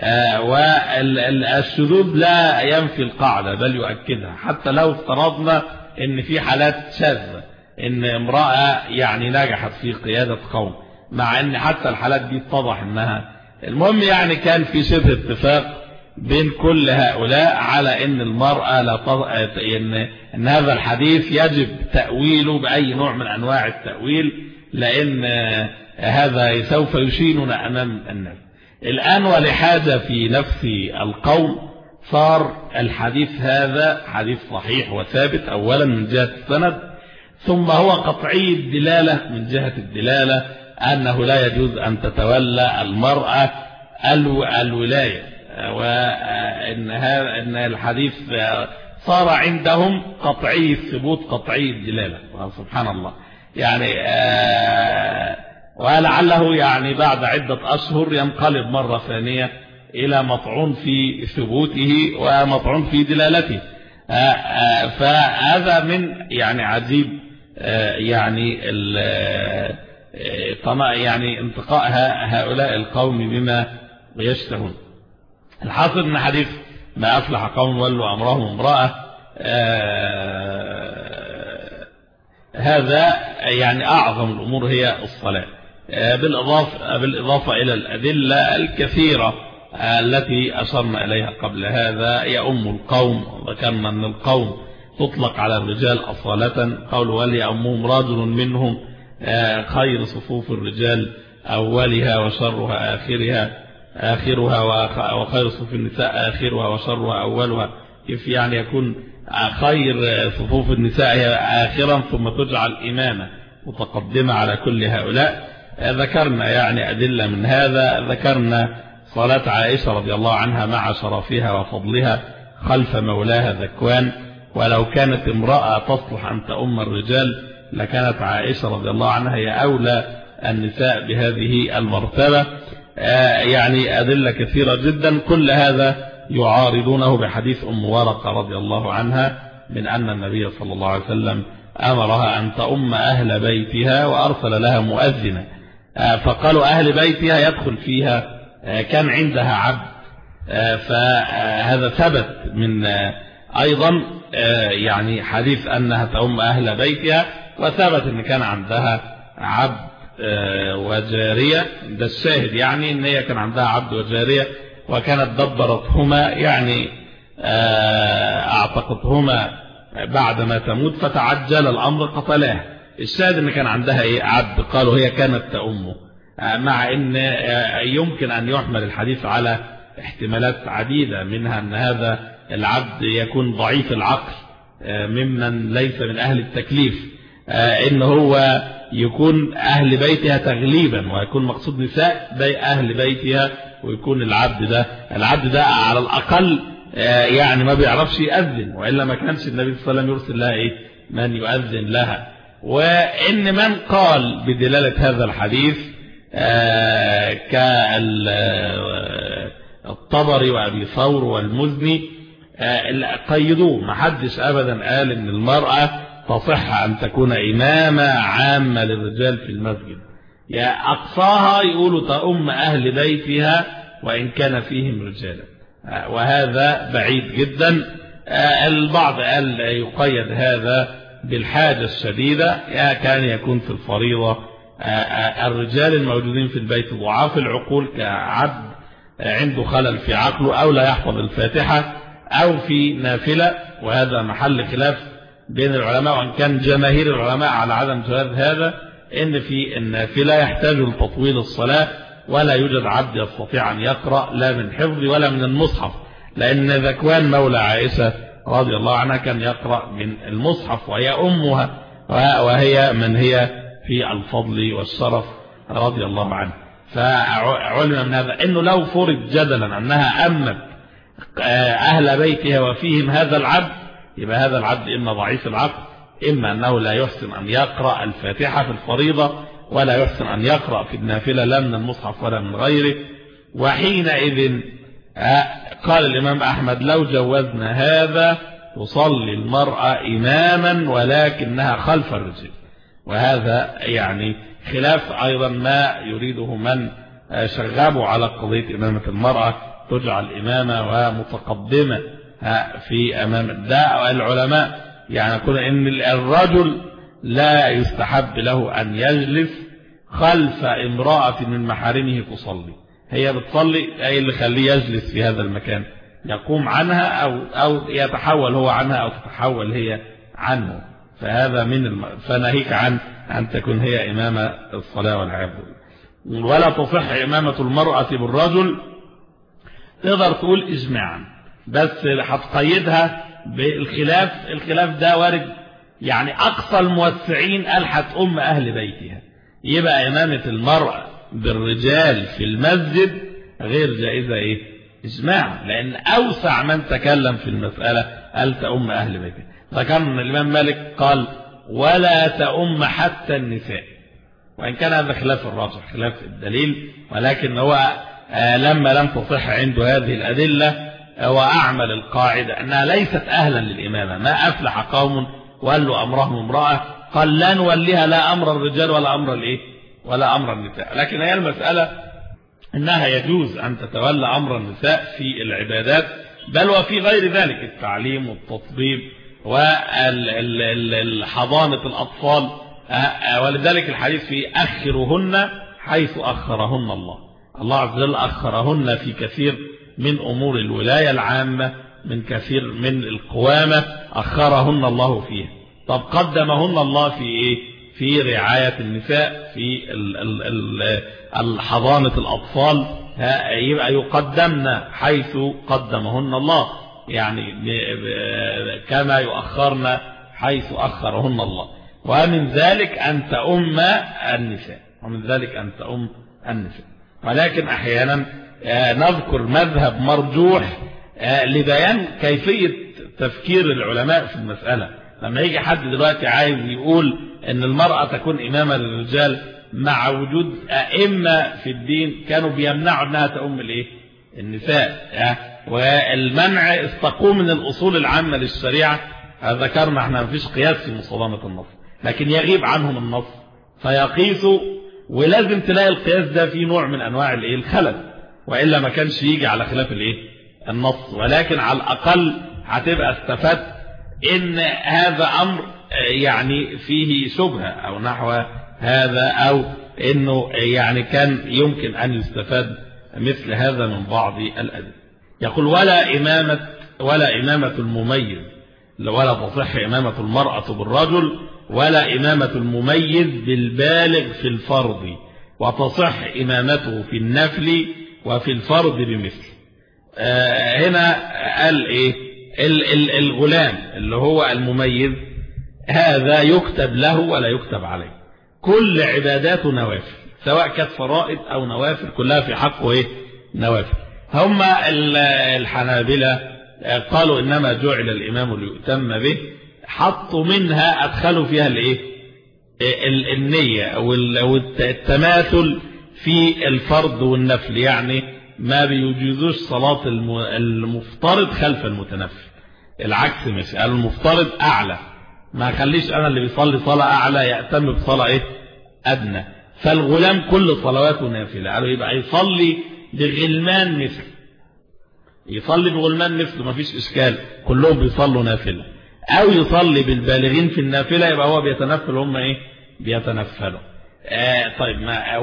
S1: والشذوذ لا ينفي القاعدة بل يؤكدها، حتى لو افترضنا ان في حالات شاذة ان امرأة يعني نجحت في قيادة قوم، مع ان حتى الحالات دي اتضح انها المهم يعني كان في شبه اتفاق بين كل هؤلاء على ان المرأة لا تض... ان... ان هذا الحديث يجب تأويله بأي نوع من انواع التأويل، لان هذا سوف يشيننا امام الناس. الآن ولحاجة في نفس القوم صار الحديث هذا حديث صحيح وثابت أولا من جهة السند، ثم هو قطعي الدلالة من جهة الدلالة أنه لا يجوز أن تتولى المرأة الولاية، وأن هذا أن الحديث صار عندهم قطعي الثبوت قطعي الدلالة. سبحان الله. يعني آه ولعله يعني بعد عدة أشهر ينقلب مرة ثانية إلى مطعون في ثبوته ومطعون في دلالته. فهذا من يعني عجيب يعني يعني انتقاء هؤلاء القوم بما يشتهون. الحاصل من حديث ما أفلح قوم ولوا أمرهم امرأة، هذا يعني أعظم الأمور هي الصلاة، بالإضافة, بالإضافة إلى الأدلة الكثيرة التي أشرنا إليها قبل هذا. يؤم القوم، ذكرنا أن القوم تطلق على الرجال أصالة، قول وليؤمهم رجل منهم خير صفوف الرجال أولها وشرها آخرها آخرها وخير صفوف النساء آخرها وشرها أولها. كيف يعني يكون خير صفوف النساء هي آخرا ثم تجعل إمامة متقدمة على كل هؤلاء؟ ذكرنا يعني أدلة من هذا. ذكرنا صلاة عائشة رضي الله عنها مع شرفها وفضلها خلف مولاها ذكوان، ولو كانت امرأة تصلح أن تؤم الرجال لكانت عائشة رضي الله عنها هي أولى النساء بهذه المرتبة. يعني أدلة كثيرة جدا، كل هذا يعارضونه بحديث أم ورقة رضي الله عنها من أن النبي صلى الله عليه وسلم أمرها أن تؤم أهل بيتها وأرسل لها مؤذنا، فقالوا أهل بيتها يدخل فيها كان عندها عبد، فهذا ثبت من أيضا يعني حديث أنها تؤم أهل بيتها، وثبت أن كان عندها عبد وجارية، ده الشاهد يعني أن هي كان عندها عبد وجارية وكانت دبرتهما يعني أعتقدهما بعد ما تموت فتعجل الأمر قتلاه. الشاهد أن كان عندها إيه عبد، قالوا هي كانت تأمه، مع أن يمكن أن يحمل الحديث على احتمالات عديدة، منها أن هذا العبد يكون ضعيف العقل ممن ليس من أهل التكليف، إن هو يكون أهل بيتها تغليبا ويكون مقصود نساء بي أهل بيتها، ويكون العبد ده العبد ده على الأقل يعني ما بيعرفش يأذن، وإلا ما كانش النبي صلى الله عليه وسلم يرسل لها إيه من يؤذن لها. وإن من قال بدلالة هذا الحديث كالطبري وأبي ثور والمزني قيدوه، ما حدش أبدا قال إن المرأة تصح أن تكون إمامة عامة للرجال في المسجد، يا أقصاها يقولوا تأم أهل بيتها وإن كان فيهم رجالا، وهذا بعيد جدا. البعض قال يقيد هذا بالحاجة الشديدة، يا كان يكون في الفريضة الرجال الموجودين في البيت ضعاف العقول كعبد عنده خلل في عقله أو لا يحفظ الفاتحة أو في نافلة، وهذا محل خلاف بين العلماء، وأن كان جماهير العلماء على عدم جواز هذا، إن في النافلة يحتاج لتطويل الصلاة ولا يوجد عبد يستطيع أن يقرأ لا من حفظ ولا من المصحف، لأن ذكوان مولى عائشة رضي الله عنها كان يقرأ من المصحف وهي أمها، وهي من هي في الفضل والشرف رضي الله عنها. فعلم من هذا أنه لو فرض جدلا أنها أمت أهل بيتها وفيهم هذا العبد، يبقى هذا العبد إما ضعيف العقل، إما أنه لا يحسن أن يقرأ الفاتحة في الفريضة ولا يحسن أن يقرأ في النافلة لا من المصحف ولا من غيره. وحينئذ قال الإمام أحمد لو جوزنا هذا تصلي المرأة إماما ولكنها خلف الرجل، وهذا يعني خلاف أيضا ما يريده من شغبوا على قضية إمامة المرأة، تجعل إمامة ومتقدمة في أمام الداء. العلماء يعني يقول إن الرجل لا يستحب له أن يجلس خلف امرأة من محارمه تصلي، هي بتصلي أي اللي خليه يجلس في هذا المكان، يقوم عنها أو, أو يتحول هو عنها أو تتحول هي عنه، فهذا من الم... فنهيك عن أن تكون هي إمامة الصلاة والعياذ بالله. ولا تصح إمامة المرأة بالرجل، تقدر تقول إجماعا، بس هتقيدها بالخلاف، الخلاف ده وارد يعني أقصى الموسعين قال هتأم أهل بيتها، يبقى إمامة المرأة بالرجال في المسجد غير جائزة إيه إجماع، لأن أوسع من تكلم في المسألة قال تأم أهل بيتها. فكان الإمام مالك قال ولا تأم حتى النساء، وإن كان هذا خلاف الراجح خلاف الدليل، ولكن هو لما لم تصح عنده هذه الأدلة وأعمل القاعدة أنها ليست أهلا للإمامة. ما أفلح قوم ولوا أمرهم امرأة، قال لا نوليها لا أمر الرجال ولا أمر الإيه ولا أمر النساء. لكن هي المسألة أنها يجوز أن تتولى أمر النساء في العبادات، بل وفي غير ذلك التعليم والتطبيب والحضانة الأطفال، ولذلك الحديث في أخرهن حيث أخرهن الله، الله عز وجل أخرهن في كثير من أمور الولاية العامة، من كثير من القوامة أخرهن الله فيها. طب قدمهن الله في إيه؟ في رعاية النساء، في الحضانة الأطفال، يبقى يقدمن حيث قدمهن الله، يعني كما يؤخرن حيث أخرهن الله. ومن ذلك أن تأم النساء، ومن ذلك أن تأم النساء. ولكن أحيانا نذكر مذهب مرجوح لبيان كيفية تفكير العلماء في المسألة. لما يجي حد دلوقتي عايز يقول ان المرأة تكون إمامة للرجال مع وجود أئمة في الدين كانوا بيمنعوا انها تؤم الايه النساء، والمنع استقوا من الأصول العامة للشريعة. ذكرنا احنا مفيش قياس في مصادمة النص، لكن يغيب عنهم النص فيقيسوا، ولازم تلاقي القياس ده فيه نوع من انواع الايه الخلل، والا ما كانش يجي على خلاف الايه النص. ولكن على الاقل هتبقى استفدت ان هذا امر يعني فيه شبهة او نحو هذا، او انه يعني كان يمكن ان يستفاد مثل هذا من بعض الادله. يقول ولا امامه ولا امامه المميز، ولا تصح امامه المراه بالرجل، ولا امامه المميز بالبالغ في الفرض، وتصح امامته في النفل وفي الفرض بمثل. آه هنا قال ايه ال ال الغلام اللي هو المميز هذا يكتب له ولا يكتب عليه، كل عباداته نوافل، سواء كانت فرائض او نوافل كلها في حقه ايه نوافل. هم الحنابلة قالوا انما جعل الامام ليؤتم به، حطوا منها ادخلوا فيها الايه النية والتماثل في الفرض والنفل، يعني ما بيجوزوش صلاة المفترض خلف المتنفل، العكس مش المفترض اعلى، ما خليش انا اللي بيصلي صلاة اعلى يأتم بصلاة ايه ادنى. فالغلام كل صلواته نافلة، قالوا يبقى يصلي بغلمان مثل، يصلي بغلمان مثل ما فيش اشكال، كلهم بيصلوا نافلة، او يصلي بالبالغين في النافلة يبقى هو بيتنفل هم ايه بيتنفلوا. آه طيب ما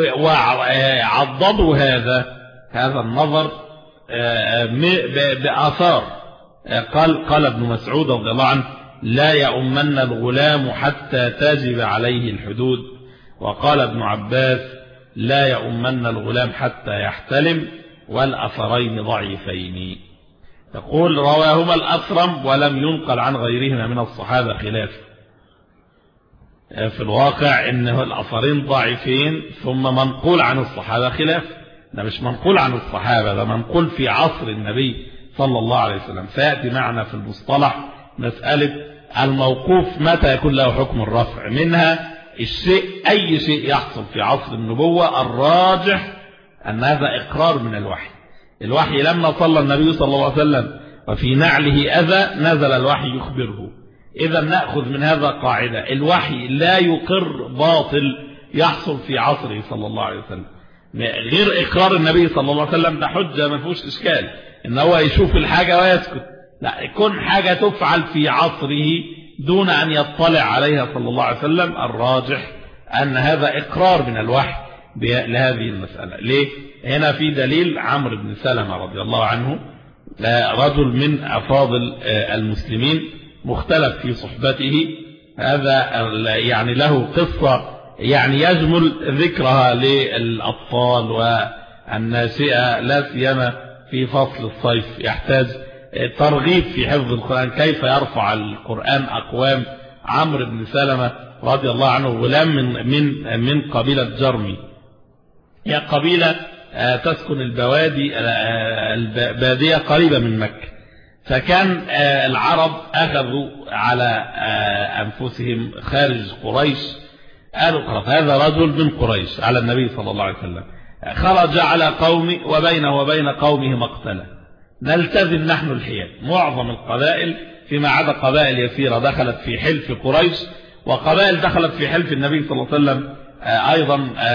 S1: وعضدوا هذا هذا النظر آه بآثار. آه قال قال ابن مسعود رضي الله عنه لا يؤمن الغلام حتى تجب عليه الحدود، وقال ابن عباس لا يؤمن الغلام حتى يحتلم، والأثرين ضعيفين. يقول رواهما الأثرم ولم ينقل عن غيرهما من الصحابة خلاف. في الواقع انه الأثرين ضعيفين ثم منقول عن الصحابة خلاف، ده مش منقول عن الصحابة، ده منقول في عصر النبي صلى الله عليه وسلم. سيأتي معنا في المصطلح مسألة الموقوف متى يكون له حكم الرفع، منها الشيء أي شيء يحصل في عصر النبوة الراجح أن هذا إقرار من الوحي. الوحي لما صلى النبي صلى الله عليه وسلم وفي نعله أذى نزل الوحي يخبره. إذا نأخذ من هذا قاعدة، الوحي لا يقر باطل يحصل في عصره صلى الله عليه وسلم، غير إقرار النبي صلى الله عليه وسلم ده حجة ما فيهوش إشكال إن هو يشوف الحاجة ويسكت، لا، يكون حاجة تفعل في عصره دون أن يطلع عليها صلى الله عليه وسلم، الراجح أن هذا إقرار من الوحي لهذه المسألة. ليه؟ هنا في دليل عمرو بن سلمة رضي الله عنه، رجل من أفاضل المسلمين مختلف في صحبته، هذا يعني له قصة يعني يجمل ذكرها للأطفال والناشئة لا سيما في فصل الصيف، يحتاج ترغيب في حفظ القرآن. كيف يرفع القرآن أقوام عمرو بن سلمة رضي الله عنه، غلام من من من قبيلة جرمي، هي قبيلة تسكن البوادي البادية قريبة من مكة. فكان العرب أخذوا على أنفسهم خارج قريش، قالوا خلاص هذا رجل من قريش على النبي صلى الله عليه وسلم، خرج على قومه وبينه وبين قومه مقتله، نلتزم نحن الحياد. معظم القبائل فيما عدا قبائل يسيرة دخلت في حلف قريش، وقبائل دخلت في حلف النبي صلى الله عليه وسلم أيضا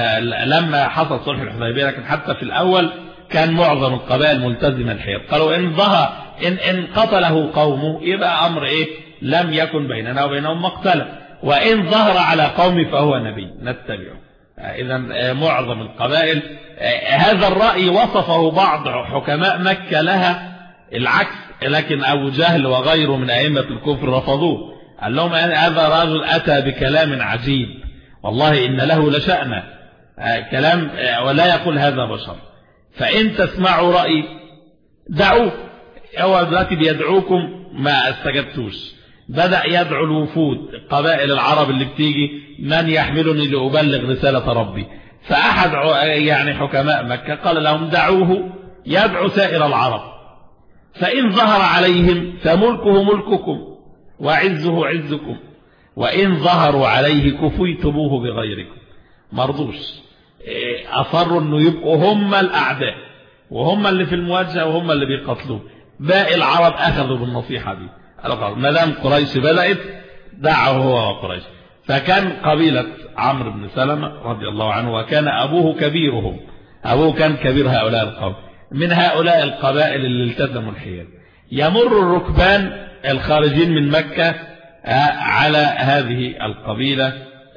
S1: لما حصل صلح الحديبية، لكن حتى في الأول كان معظم القبائل ملتزمة الحياد. قالوا إن ظهر إن, إن قتله قومه يبقى أمر إيه لم يكن بيننا وبينهم مقتله، وإن ظهر على قومه فهو نبي نتبعه. إذا معظم القبائل هذا الرأي وصفه بعض حكماء مكة لها العكس، لكن أبو جهل وغيره من أئمة الكفر رفضوه، قال لهم هذا رجل أتى بكلام عجيب والله إن له لشأنه، كلام ولا يقول هذا بشر، فإن تسمعوا رأي دعوه. هو دلوقتي بيدعوكم ما استجبتوش، بدأ يدعو الوفود قبائل العرب اللي بتيجي من يحملني لأبلغ رسالة ربي، فأحد يعني حكماء مكة قال لهم دعوه يدعو سائر العرب، فإن ظهر عليهم فملكه ملككم وعزه عزكم، وإن ظهروا عليه كفيتموه بغيركم. مرضوش، أصروا أنه يبقوا هم الأعداء وهم اللي في المواجهة وهم اللي بيقتلوه. باقي العرب أخذوا بالنصيحة دي، قالوا ما دام قريش بدأت دعه هو وقريش. فكان قبيلة عمرو بن سلمة رضي الله عنه، وكان أبوه كبيرهم، أبوه كان كبير هؤلاء القوم، من هؤلاء القبائل اللي التزموا الحياد. يمر الركبان الخارجين من مكة على هذه القبيلة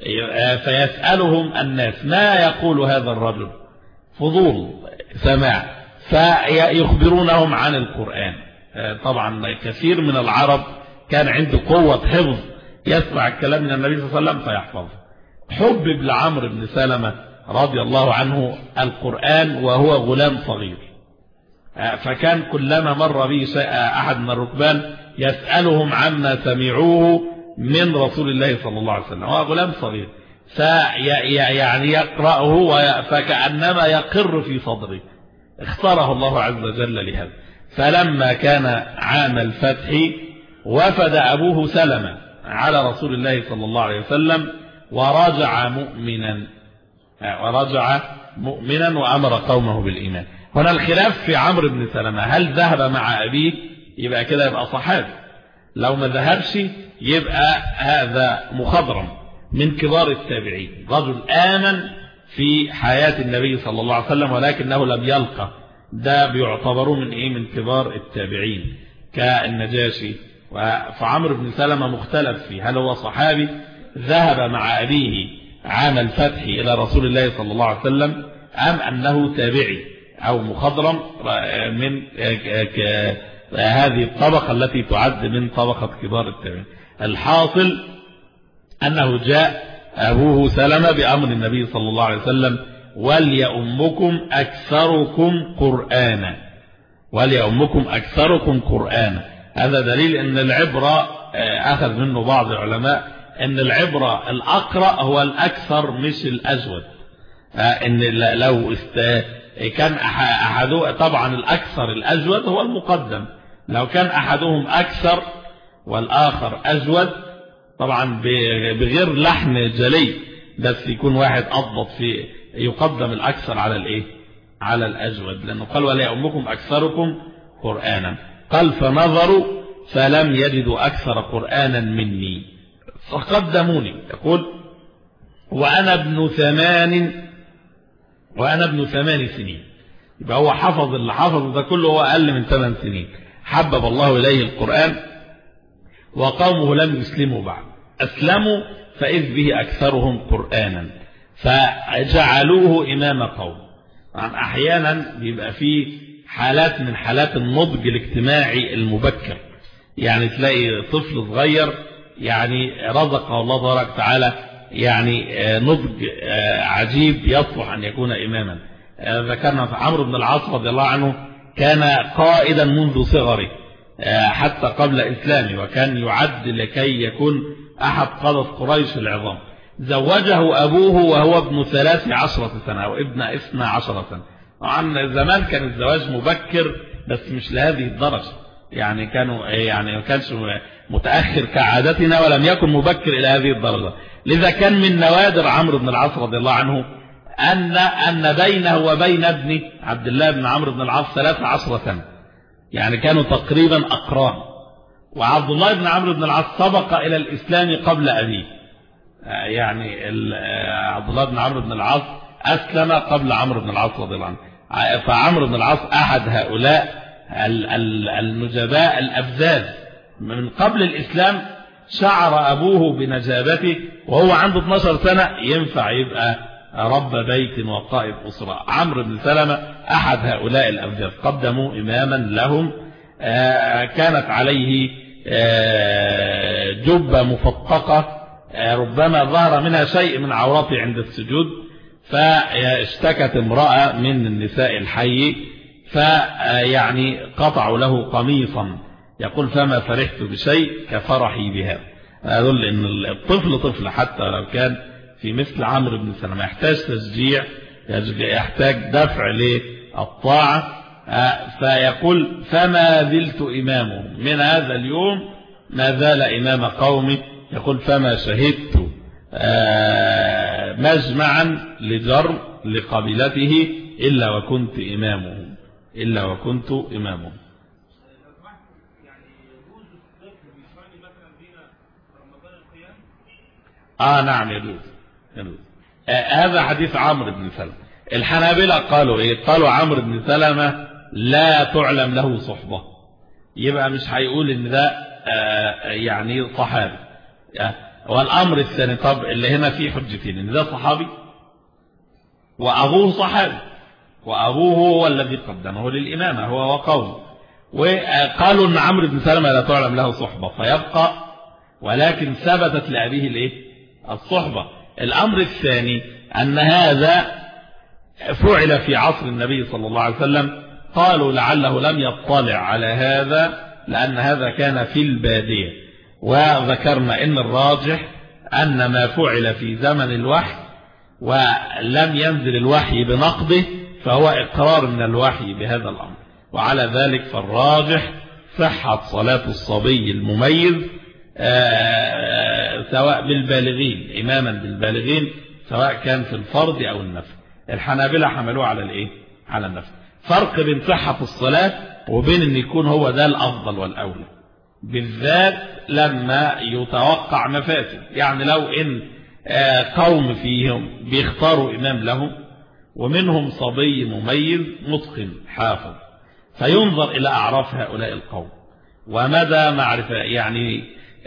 S1: فيسألهم الناس ما يقول هذا الرجل، فضول سماع، فيخبرونهم عن القرآن. طبعا كثير من العرب كان عنده قوة حفظ، يسمع الكلام من النبي صلى الله عليه وسلم فيحفظه. حبب لعمرو بن سلمة رضي الله عنه القرآن وهو غلام صغير، فكان كلما مر به أحد من الركبان يسألهم عما سمعوه من رسول الله صلى الله عليه وسلم، هو غلام صغير، فيعني يقرأه فكأنما يقر في صدره. اختاره الله عز وجل لهذا. فلما كان عام الفتح وفد أبوه سلمة على رسول الله صلى الله عليه وسلم ورجع مؤمنا ورجع مؤمنا وأمر قومه بالإيمان. هنا الخلاف في عمرو بن سلمة، هل ذهب مع أبيه يبقى كده يبقى صحابي، لو ما ذهبش يبقى هذا مخضرم من كبار التابعين، رجل آمن في حياة النبي صلى الله عليه وسلم ولكنه لم يلقى، ده بيعتبروا من إيه من كبار التابعين كالنجاشي. فعمرو بن سلمة مختلف فيه، هل هو صحابي ذهب مع أبيه عام الفتح إلى رسول الله صلى الله عليه وسلم، أم أنه تابعي أو مخضرم من هذه الطبقة التي تعد من طبقة كبار التابعين. الحاصل أنه جاء أبوه سلمة بأمر النبي صلى الله عليه وسلم وليؤمكم أكثركم قرآنا، وليؤمكم أكثركم قرآنا. هذا دليل أن العبرة أخذ منه بعض العلماء أن العبرة الأقرأ هو الأكثر مش الأجود، أن لو است كان أحده طبعا الأكثر الأجود هو المقدم، لو كان أحدهم أكثر والآخر أجود طبعا بغير لحن جلي، بس يكون واحد أضبط في يقدم الأكثر على الإيه على الأجود، لأنه قال ولا أمكم أكثركم قرآنا. قال فنظروا فلم يجدوا أكثر قرآنا مني فقدموني. يقول وأنا ابن ثمان وأنا ابن ثمان سنين، يبقى هو حفظ اللي حفظ ده كله هو أقل من ثمان سنين. حبب الله إليه القرآن وقومه لم يسلموا بعد، أسلموا فإذ به أكثرهم قرآنا فجعلوه إمام قوم. يعني أحيانا بيبقى فيه حالات من حالات النضج الاجتماعي المبكر، يعني تلاقي طفل صغير يعني رزقه الله تبارك وتعالى يعني نضج عجيب يصلح أن يكون إماما. ذكرنا في عمرو بن العاص رضي الله عنه كان قائدا منذ صغره حتى قبل إسلامه، وكان يعد لكي يكون أحد قادة قريش العظام. زوجه أبوه وهو ابن ثلاث عشرة سنة أو ابن اثنى عشر سنة. طبعا زمان كان الزواج مبكر بس مش لهذه الدرجة، يعني كانوا يعني ما كانش متأخر كعادتنا ولم يكن مبكر إلى هذه الدرجة. لذا كان من نوادر عمرو بن العاص رضي الله عنه أن أن بينه وبين ابنه عبد الله بن عمرو بن العاص ثلاث عشرة سنة، يعني كانوا تقريبا أقران. وعبد الله بن عمرو بن العاص سبق إلى الإسلام قبل أبيه، يعني عبد الله بن عمرو بن العاص أسلم قبل عمرو بن العاص رضي الله عنه. فعمرو بن العاص أحد هؤلاء النجباء الأبزاز، من قبل الإسلام شعر أبوه بنجابته وهو عنده اثنتا عشرة سنة ينفع يبقى رب بيت وقائد أسرة. عمرو بن سلمة أحد هؤلاء الأبزاز، قدموا إماما لهم كانت عليه جبة مفتقة ربما ظهر منها شيء من عورته عند السجود، فاشتكت امرأة من النساء الحي فيعني قطعوا له قميصا، يقول فما فرحت بشيء كفرحي بها. أدل أن الطفل طفل حتى لو كان في مثل عمرو بن سلمة يحتاج تشجيع، يحتاج دفع للطاعة، فيقول فما زلت إمامه من هذا اليوم ما زال إمام قومي. يقول فما شهدت مجمعا لجر لقبيلته إلا وكنت إمامه إلا وكنت إمامه. آه نعم يجوز يجوز. آه هذا حديث عمرو بن سلمة. الحنابلة قالوا إيه؟ قالوا عمرو بن سلمة لا تعلم له صحبة، يبقى مش هيقول إن ده آه يعني صحابي. آه والأمر الثاني، طب اللي هنا فيه حجتين، إن ده صحابي وأبوه صحابي، وأبوه هو الذي قدمه للإمامة هو وقومه، وقالوا إن عمرو بن سلمة لا تعلم له صحبة فيبقى، ولكن ثبتت لأبيه الإيه؟ الصحبة. الأمر الثاني أن هذا فعل في عصر النبي صلى الله عليه وسلم، قالوا لعله لم يطلع على هذا لأن هذا كان في البادية، وذكرنا إن الراجح أن ما فعل في زمن الوحي ولم ينزل الوحي بنقضه فهو إقرار من الوحي بهذا الأمر، وعلى ذلك فالراجح صحة صلاة الصبي المميز سواء بالبالغين، إماما بالبالغين سواء كان في الفرض أو النفل. الحنابلة حملوه على الإيه؟ على النفل. فرق بين صحة الصلاة وبين أن يكون هو ده الأفضل والأولى، بالذات لما يتوقع مفاسد. يعني لو إن قوم فيهم بيختاروا إمام لهم ومنهم صبي مميز متقن حافظ، فينظر إلى أعراف هؤلاء القوم ومدى معرفة يعني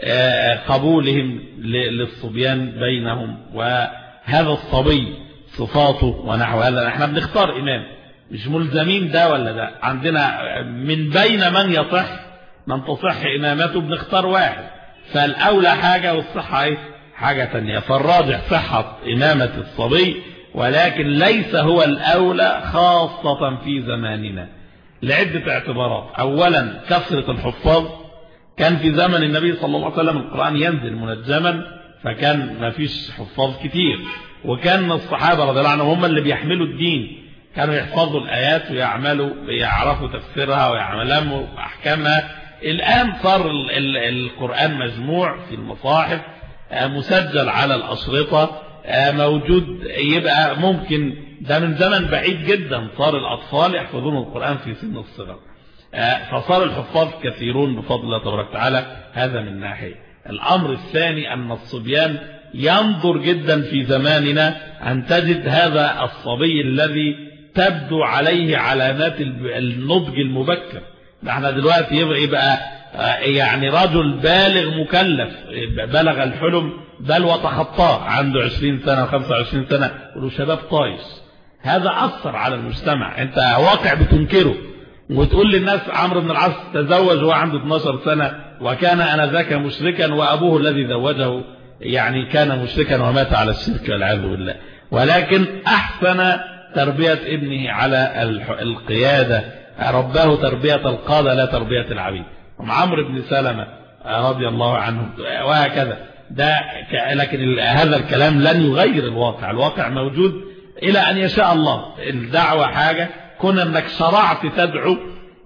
S1: قبولهم للصبيان بينهم، وهذا الصبي صفاته ونحو هذا. احنا بنختار إمام مش ملزمين ده ولا ده، عندنا من بين من يصح من تصح إمامته بنختار واحد، فالأولى حاجة والصحة ايه حاجة تانية. فالراجح صحة إمامة الصبي، ولكن ليس هو الأولى خاصة في زماننا لعدة اعتبارات. أولا كثرة الحفاظ، كان في زمن النبي صلى الله عليه وسلم القرآن ينزل منجما فكان ما فيش حفاظ كتير، وكان الصحابة رضي الله عنهم هم اللي بيحملوا الدين، كانوا يحفظوا الآيات ويعملوا يعرفوا تفسيرها ويعملوا أحكامها. الآن صار القرآن مجموع في المصاحف مسجل على الأشرطة موجود، يبقى ممكن ده من زمن بعيد جدا صار الأطفال يحفظون القرآن في سن الصغر، فصار الحفاظ كثيرون بفضل الله تبارك وتعالى. هذا من ناحية. الأمر الثاني أن الصبيان ينظر جدا في زماننا أن تجد هذا الصبي الذي تبدو عليه علامات النضج المبكر. نحن دلوقتي يبقى, يبقى يعني رجل بالغ مكلف بلغ الحلم بل وتخطاه، عنده عشرين سنة وخمسة وعشرين سنة ولو شباب طايش. هذا أثر على المجتمع، أنت واقع بتنكره وتقول للناس عمرو بن العاص تزوج وهو عنده اثناشر سنة وكان أنذاك مشركا وأبوه الذي زوجه يعني كان مشركا ومات على الشرك والعياذ بالله. ولكن أحسن تربية ابنه على القيادة، رباه تربية القادة لا تربية العبيد. عمرو بن سلمة رضي الله عنه وهكذا ده. لكن هذا الكلام لن يغير الواقع، الواقع موجود إلى أن يشاء الله. الدعوة حاجة، كون أنك شرعت تدعو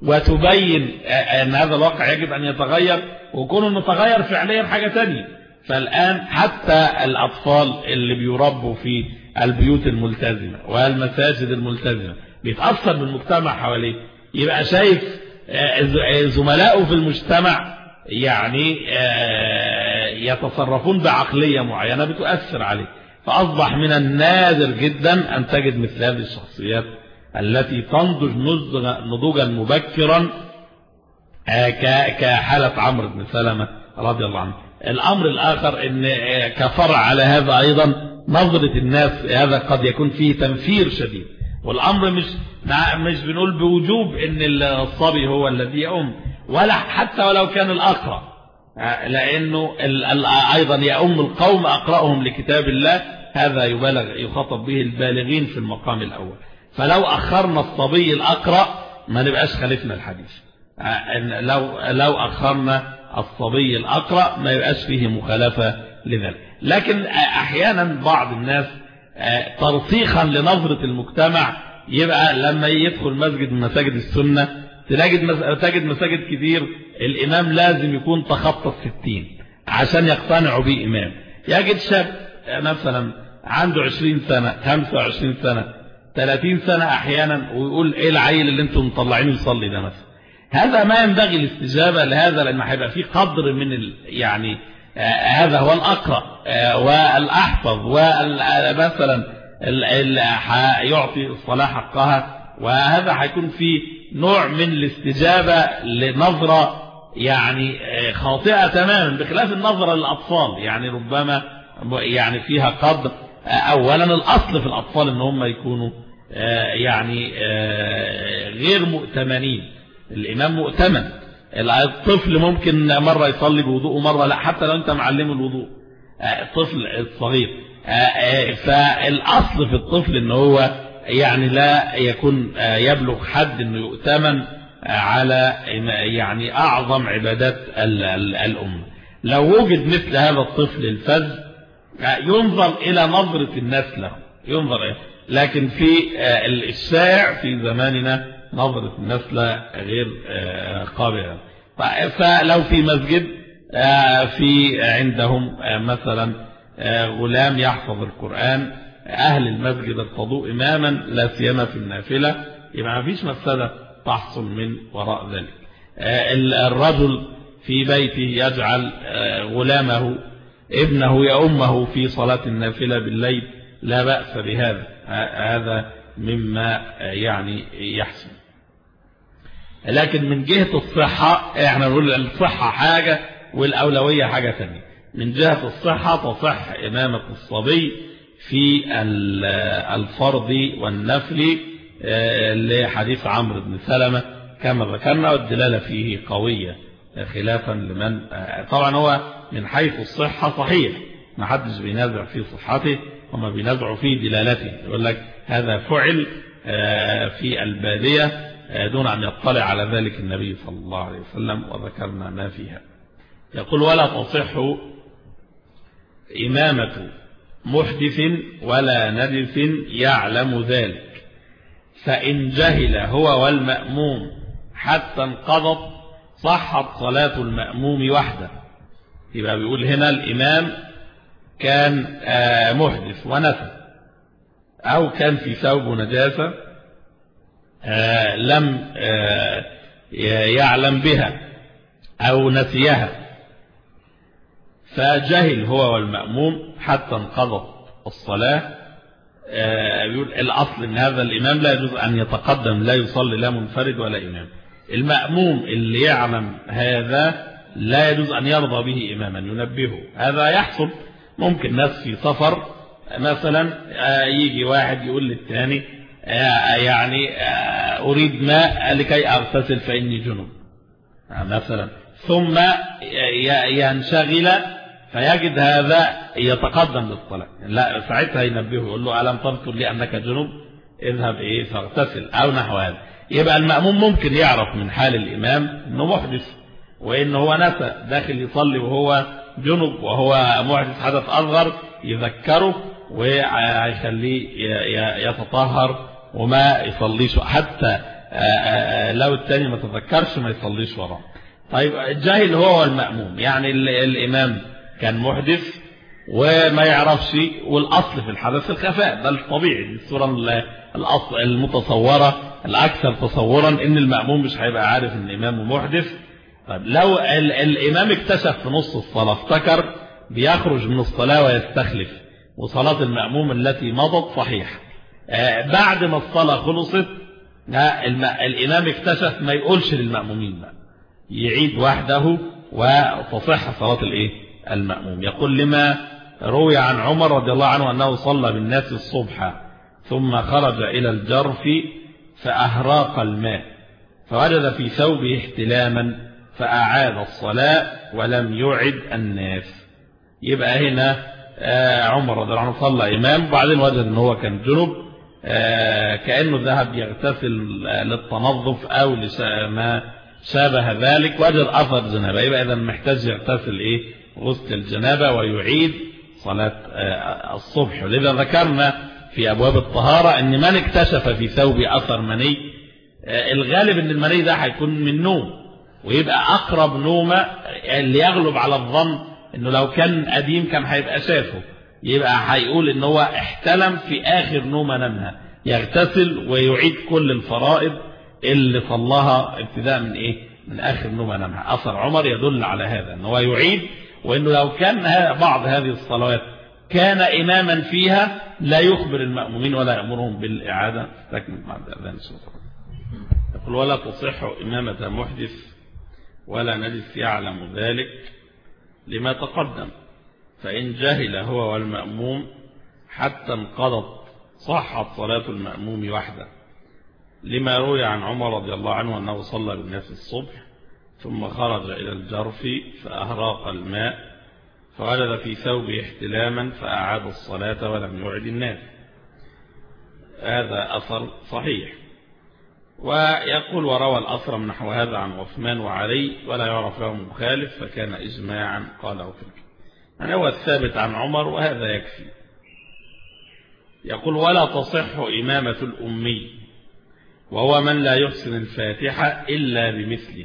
S1: وتبين أن هذا الواقع يجب أن يتغير، وكون أنه تغير فعليا حاجة تانية. فالآن حتى الأطفال اللي بيربوا في البيوت الملتزمة والمساجد الملتزمة بيتأثر بالمجتمع حواليه، يبقى شايف زملائه في المجتمع يعني يتصرفون بعقلية معينة بتؤثر عليه، فأصبح من النادر جدا أن تجد مثل هذه الشخصيات التي تنضج نضوجا مبكرا كحالة عمرو بن سلمة رضي الله عنه. الأمر الآخر أن كفرع على هذا أيضا نظرة الناس، هذا قد يكون فيه تنفير شديد، والأمر مش مش بنقول بوجوب أن الصبي هو الذي يؤم، ولا حتى ولو كان الأقرأ، لأنه أيضا يؤم القوم أقرأهم لكتاب الله، هذا يبالغ يخاطب به البالغين في المقام الأول. فلو أخرنا الصبي الأقرأ ما نبقاش خالفنا الحديث، لو لو أخرنا الصبي الأقرأ ما يبقاش فيه مخالفة لذلك. لكن أحيانا بعض الناس ترسيخا لنظرة المجتمع يبقى لما يدخل مسجد من مساجد السنة تجد تجد مساجد كتير الإمام لازم يكون تخطى الستين عشان يقتنعوا بيه إمام. يجد شاب مثلا عنده عشرين سنة خمسة وعشرين سنة ثلاثين سنة أحيانا ويقول إيه العيل اللي أنتم مطلعينه يصلي ده مثلا. هذا ما ينبغي الاستجابة لهذا، لأن هيبقى فيه قدر من ال يعني آه هذا هو الأقرأ آه والأحفظ ومثلا يعطي الصلاة حقها، وهذا هيكون فيه نوع من الاستجابة لنظرة يعني خاطئة تماما، بخلاف النظرة للأطفال يعني ربما يعني فيها قدر. أولا الأصل في الأطفال ان هم يكونوا يعني غير مؤتمنين، الإمام مؤتمن. الطفل ممكن مرة يصلي بوضوء ومرة لا، حتى لو انت معلمه الوضوء الطفل الصغير. فالأصل في الطفل ان هو يعني لا يكون يبلغ حد انه يؤتمن على يعني أعظم عبادات الأمة. لو وجد مثل هذا الطفل الفذ ينظر إلى نظرة الناس له، ينظر إيه. لكن في الشائع في زماننا نظرة الناس له غير قابلة. فلو في مسجد في عندهم مثلا غلام يحفظ القرآن، أهل المسجد ارتضوا إماما لا سيما في النافلة، يبقى ما فيش مفسدة تحصل من وراء ذلك. الرجل في بيته يجعل غلامه ابنه يأمه في صلاة النافلة بالليل، لا بأس بهذا، هذا مما يعني يحسن. لكن من جهة الصحة احنا نقول الصحة حاجة والأولوية حاجة ثانية. من جهة الصحة تصح إمامة الصبي في الفرض والنفل لحديث عمرو بن سلمة كما ذكرنا، والدلالة فيه قوية خلافا لمن طبعا هو من حيث الصحة صحيح، ما حدش بينازع في صحته، هم بينازعوا في دلالته. يقول لك هذا فعل في البادية دون أن يطلع على ذلك النبي صلى الله عليه وسلم، وذكرنا ما فيها. يقول ولا تصح إمامة محدث ولا نجس يعلم ذلك، فإن جهل هو والمأموم حتى انقضت صحت صلاة المأموم وحده. يبقى بيقول هنا الإمام كان محدث ونسى، أو كان في ثوب نجاسة لم يعلم بها أو نسيها، فجهل هو والمأموم حتى انقضت الصلاة. يقول الأصل ان هذا الإمام لا يجوز أن يتقدم، لا يصلي لا منفرد ولا إمام. المأموم اللي يعلم هذا لا يجوز أن يرضى به إماما ينبهه. هذا يحصل، ممكن ناس في سفر مثلا يجي واحد يقول للثاني يعني أريد ماء لكي أغتسل فإني جنوب مثلا، ثم ينشغل فيجد هذا يتقدم للصلاة، لا ساعتها ينبهه يقول له ألم تذكر لي أنك جنوب اذهب إيه فاغتسل أو نحو هذا. يبقى المأموم ممكن يعرف من حال الإمام أنه محدث وإنه هو نسى داخل يصلي وهو جنوب وهو محدث حدث أصغر، يذكره ويخليه يتطهر وما يصليش، حتى لو التاني ما تذكرش ما يصليش وراه. طيب الجاهل هو المأموم، يعني الإمام كان محدث وما يعرفش، والأصل في الحدث الخفاء، ده الطبيعي، الصورة الأصل المتصورة الأكثر تصورا إن المأموم مش هيبقى عارف إن الإمام محدث. طيب لو الإمام اكتشف في نص الصلاة افتكر بيخرج من الصلاة ويستخلف، وصلاة المأموم التي مضت صحيح، بعد ما الصلاة خلصت الإمام اكتشف ما يقولش للمأمومين بقى، يعيد وحده وتصح صلاة الايه المأموم. يقول لما روي عن عمر رضي الله عنه أنه صلى بالناس الصبح ثم خرج إلى الجرف فأهراق الماء فوجد في ثوبه احتلاما فأعاد الصلاة ولم يعد الناس. يبقى هنا عمر رضي الله عنه صلى إمام وبعدين وجد أنه هو كان جنب، كأنه ذهب يغتسل للتنظف أو لما شابه ذلك، وجد أثر جنابة، يبقى إذا محتاج يغتسل إيه غسل الجنابة ويعيد صلاة الصبح. ولذا ذكرنا في أبواب الطهارة أن من اكتشف في ثوب أثر مني، الغالب أن المني ده هيكون من نوم، ويبقى أقرب نومة اللي يغلب على الظن أنه لو كان قديم كان هيبقى شافه، يبقى هيقول أنه هو احتلم في آخر نومة نمها، يغتسل ويعيد كل الفرائض اللي صلاها ابتداء من إيه؟ من آخر نومة نمها. أثر عمر يدل على هذا أنه هو يعيد، وأنه لو كان بعض هذه الصلوات كان إماما فيها لا يخبر المأمومين ولا يأمرهم بالإعادة. تكمل مع الأذان الصوت. يقول ولا تصح إمامة محدث ولا نجس يعلم ذلك لما تقدم، فإن جهل هو والمأموم حتى انقضت صحت صلاة المأموم وحده، لما روي عن عمر رضي الله عنه أنه صلى بالناس الصبح ثم خرج إلى الجرف فأهراق الماء فوجد في ثوبه احتلاما فأعاد الصلاة ولم يعد الناس. هذا أثر صحيح. ويقول وروى الأثر من نحو هذا عن عثمان وعلي ولا يعرف له مخالف فكان إجماعا قاله في الكتاب. يعني هو الثابت عن عمر وهذا يكفي. يقول ولا تصح إمامة الأمي وهو من لا يحسن الفاتحة إلا بمثله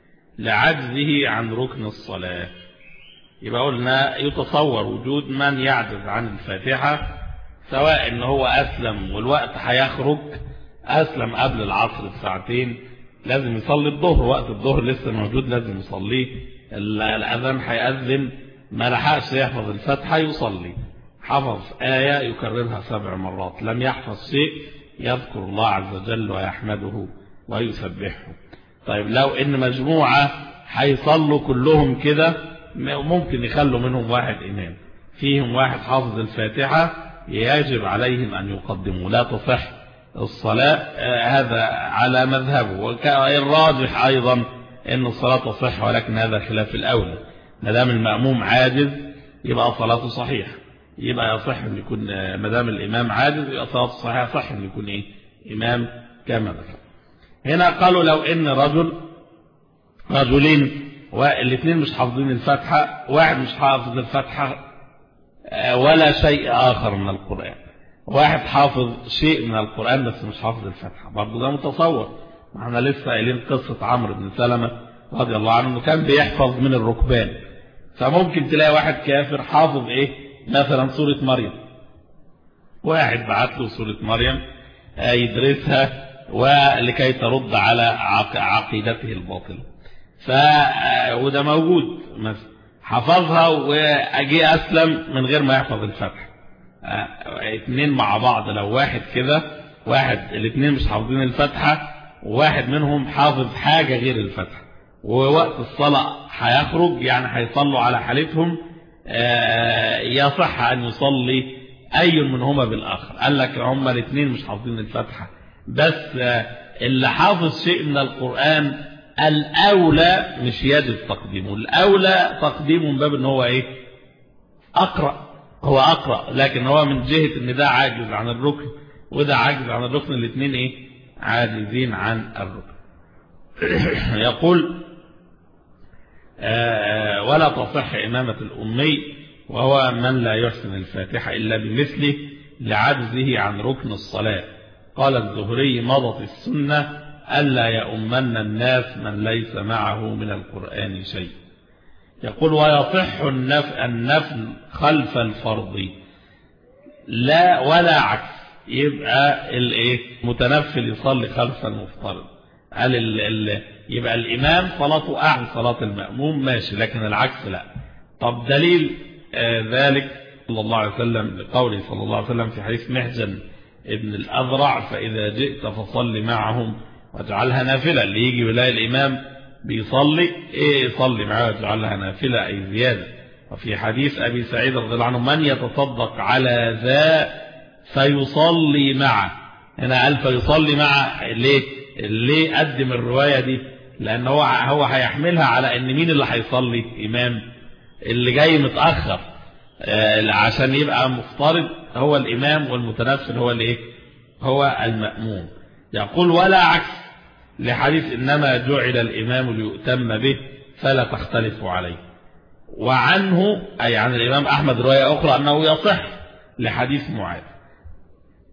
S1: لعجزه عن ركن الصلاة. يبقى قلنا يتصور وجود من يعجز عن الفاتحة، سواء إن هو أسلم والوقت هيخرج، أسلم قبل العصر بساعتين لازم يصلي الظهر، وقت الظهر لسه موجود لازم يصليه، الأذان هيأذن ما لحقش يحفظ الفاتحة يصلي، حفظ آية يكررها سبع مرات، لم يحفظ شيء يذكر الله عز وجل ويحمده ويسبحه. طيب لو إن مجموعة هيصلوا كلهم كده ممكن يخلوا منهم واحد إمام، فيهم واحد حافظ الفاتحة يجب عليهم أن يقدموا، لا تصح الصلاة. هذا على مذهبه، والراجح أيضا أن الصلاة تصح، ولكن هذا خلاف الأولى. ما دام المأموم عاجز يبقى صلاته صحيحة، يبقى يصح أن يكون ما دام الإمام عاجز يبقى صلاته صحيحة، صح أن يكون إيه؟ إمام كما ذكر. هنا قالوا لو إن رجل رجلين والاثنين مش حافظين الفاتحة، واحد مش حافظ الفاتحة ولا شيء آخر من القرآن، واحد حافظ شيء من القرآن بس مش حافظ الفاتحة، برضه ده متصور. احنا لسه قايلين قصة عمرو بن سلمة رضي الله عنه انه كان بيحفظ من الركبان، فممكن تلاقي واحد كافر حافظ ايه مثلا سورة مريم، واحد بعت له سورة مريم يدرسها ولكي ترد على عقيدته الباطلة، ف وده موجود مثلا حفظها واجي اسلم من غير ما يحفظ الفاتحة. اتنين مع بعض، لو واحد كده واحد الاتنين مش حافظين الفاتحة وواحد منهم حافظ حاجة غير الفاتحة، ووقت الصلاة هيخرج يعني هيصلوا على حالتهم، يصح أن يصلي أي منهما بالآخر. قال لك هما الاتنين مش حافظين الفاتحة، بس اللي حافظ شيء من القرآن الأولى مش يجب تقديمه، الأولى تقديمه من باب ان هو ايه أقرأ، هو أقرأ، لكن هو من جهة ان ده عاجز عن الركن وده عاجز عن الركن، الاثنين ايه عاجزين عن الركن. يقول آه ولا تصح إمامة الأمي وهو من لا يحسن الفاتحة إلا بمثله لعجزه عن ركن الصلاة. قال الزهري مضت السنة ألا يؤمن الناس من ليس معه من القرآن شيء. يقول ويصح النفل خلف الفرض لا ولا عكس، يبقى الايه متنفل يصلي خلف المفترض، قال ال ال يبقى الإمام صلاته أعلى صلاة المأموم ماشي، لكن العكس لا. طب دليل آه ذلك صلى الله عليه وسلم لقوله صلى الله عليه وسلم في حديث محجن ابن الأذرع فإذا جئت فصلي معهم واجعلها نافلة، اللي يجي ويلاقي الإمام بيصلي ايه يصلي معاه واجعلها نافلة أي زيادة. وفي حديث أبي سعيد رضي الله عنه من يتصدق على ذا فيصلي معه، هنا قال فيصلي معه ليه؟ ليه قدم الرواية دي؟ لأن هو هو هيحملها على أن مين اللي هيصلي؟ إمام اللي جاي متأخر، آه عشان يبقى مفترض هو الإمام والمتنفل هو الايه؟ هو المأموم. يقول ولا عكس لحديث إنما جعل الإمام ليؤتم به فلا تختلفوا عليه. وعنه أي عن الإمام أحمد رواية أخرى أنه يصح لحديث معاذ.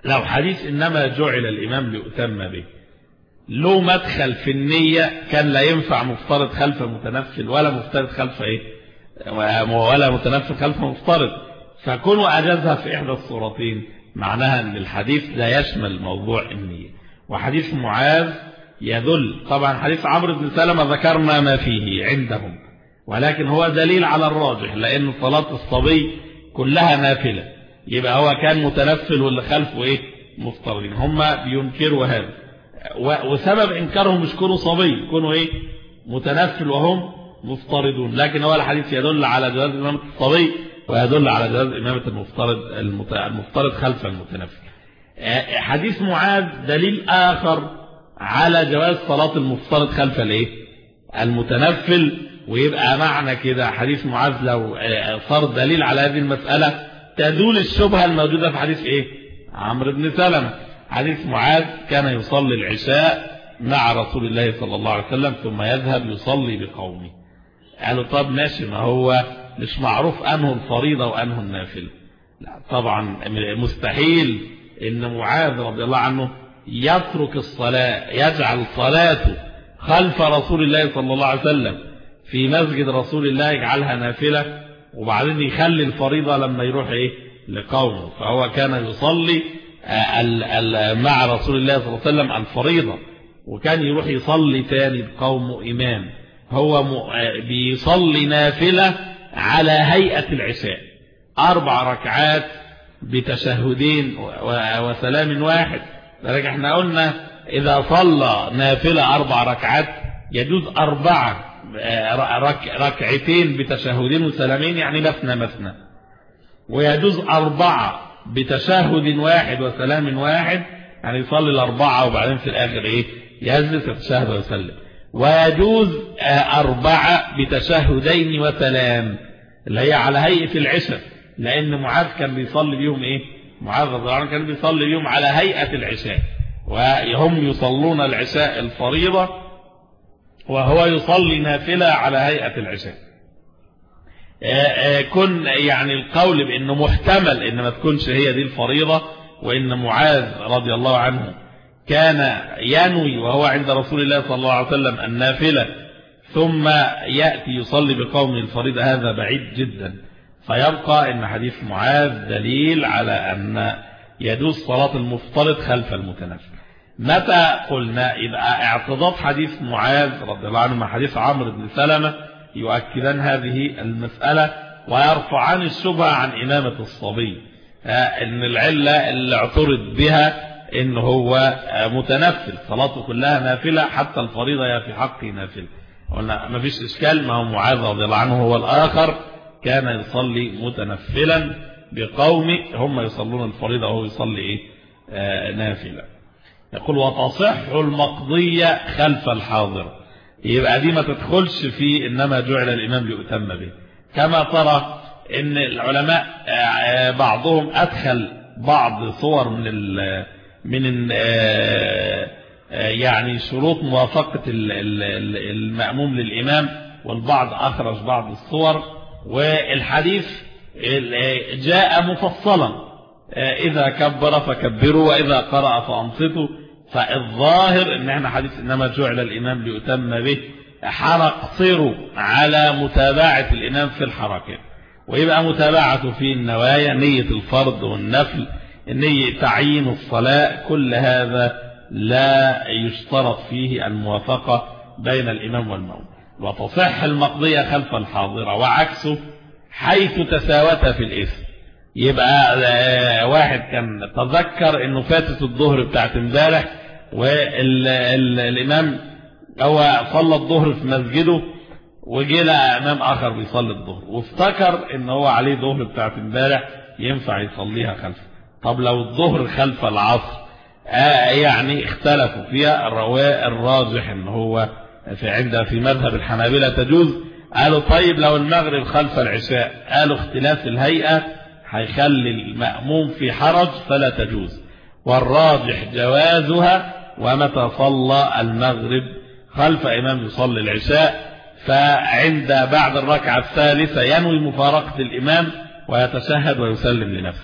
S1: لو حديث إنما جعل الإمام ليؤتم به له مدخل في النية، كان لا ينفع مفترض خلف متنفل ولا مفترض خلف إيه ولا متنفل خلف مفترض، فكونوا أجازها في إحدى الصورتين معناها أن الحديث لا يشمل موضوع النية. وحديث معاذ يدل، طبعا حديث عمرو بن سلمة ذكرنا ما فيه عندهم، ولكن هو دليل على الراجح، لأن صلاة الصبي كلها نافلة، يبقى هو كان متنفل واللي خلفه إيه مفترضين. هم بينكروا هذا، وسبب إنكارهم مش كونوا صبي، كونوا إيه متنفل وهم مفترضون، لكن هو الحديث يدل على جواز إمامة الصبي ويدل على جواز إمامة المفترض المفترض خلف المتنفل. حديث معاذ دليل آخر على جواز صلاة المفترض خلف الايه المتنفل. ويبقى معنى كده حديث معاذ لو صار دليل على هذه المسألة تدول الشبهة الموجودة في حديث ايه عمرو بن سلمة. حديث معاذ كان يصلي العشاء مع رسول الله صلى الله عليه وسلم ثم يذهب يصلي بقومه. قالوا طب ماشي، ما هو مش معروف أنه الفريضة وأنه النافل. لا طبعا مستحيل إن معاذ رضي الله عنه يترك الصلاة، يجعل صلاته خلف رسول الله صلى الله عليه وسلم في مسجد رسول الله يجعلها نافلة، وبعدين يخلي الفريضة لما يروح إيه لقومه. فهو كان يصلي مع رسول الله صلى الله عليه وسلم الفريضة، وكان يروح يصلي تاني بقومه إمام. هو بيصلي نافلة على هيئة العشاء، أربع ركعات بتشهدين وسلام واحد. لذلك احنا قلنا إذا صلى نافلة أربع ركعات يجوز أربعة ركعتين بتشهدين وسلامين، يعني مثنى مثنى، ويجوز أربعة بتشهد واحد وسلام واحد، يعني يصلي الأربعة وبعدين في الآخر إيه يجلس يتشهد ويسلم. ويجوز أربعة بتشهدين وسلام اللي هي على هيئة العشاء، لأن معاذ كان بيصلي بيهم إيه معاذ رضي الله عنه كان بيصلي بيهم على هيئة العشاء، وهم يصلون العشاء الفريضة وهو يصلي نافلة على هيئة العشاء. كن يعني القول بأنه محتمل إن ما تكونش هي دي الفريضة، وإن معاذ رضي الله عنه كان ينوي وهو عند رسول الله صلى الله عليه وسلم النافلة ثم يأتي يصلي بقوم الفريضة، هذا بعيد جدا. فيبقى إن حديث معاذ دليل على أن يجوز صلاة المفترض خلف المتنفل. متى قلنا إذا اعتضاد حديث معاذ رضي الله عنه مع حديث عمرو بن سلمة يؤكدان هذه المسألة ويرفعان الشبهة عن إمامة الصبي، إن العلة اللي اعترض بها إن هو متنفل، صلاته كلها نافلة حتى الفريضة يا في حقه نافلة. قلنا ما فيش إشكال، ما هو معاذ رضي الله عنه هو الآخر كان يصلي متنفلا بقومه، هم يصلون الفريضة وهو يصلي إيه آه نافلة. يقول وتصح المقضية خلف الحاضر، يبقى دي ما تدخلش في إنما جعل الإمام ليؤتم به. كما ترى إن العلماء آه بعضهم أدخل بعض صور من ال من ال آه يعني شروط موافقة المأموم للإمام، والبعض أخرج بعض الصور. والحديث جاء مفصلا، إذا كبر فكبروا وإذا قرأ فأنصتوا. فالظاهر إن احنا حديث إنما جعل الإمام ليؤتم به حرقصروا على متابعة الإمام في الحركات، ويبقى متابعته في النوايا، نية الفرض والنفل، نية تعيين الصلاة، كل هذا لا يشترط فيه الموافقة بين الإمام والمأموم. وتصح المقضية خلف الحاضرة وعكسه حيث تساوت في الإثم. يبقى واحد كان تذكر انه فاتت الظهر بتاعت امبارح والإمام هو صلى الظهر في مسجده وجي لقى إمام آخر بيصلي الظهر وافتكر انه هو عليه ظهر بتاعت امبارح ينفع يصليها خلفه. طب لو الظهر خلف العصر آه يعني اختلفوا فيها. الرواء الراجح ان هو في عند في مذهب الحنابلة تجوز. قالوا طيب لو المغرب خلف العشاء، قالوا اختلاف الهيئة هيخلي المأموم في حرج فلا تجوز، والراجح جوازها. ومتى صلى المغرب خلف إمام يصلي العشاء فعند بعد الركعة الثالثة ينوي مفارقة الإمام ويتشهد ويسلم لنفسه.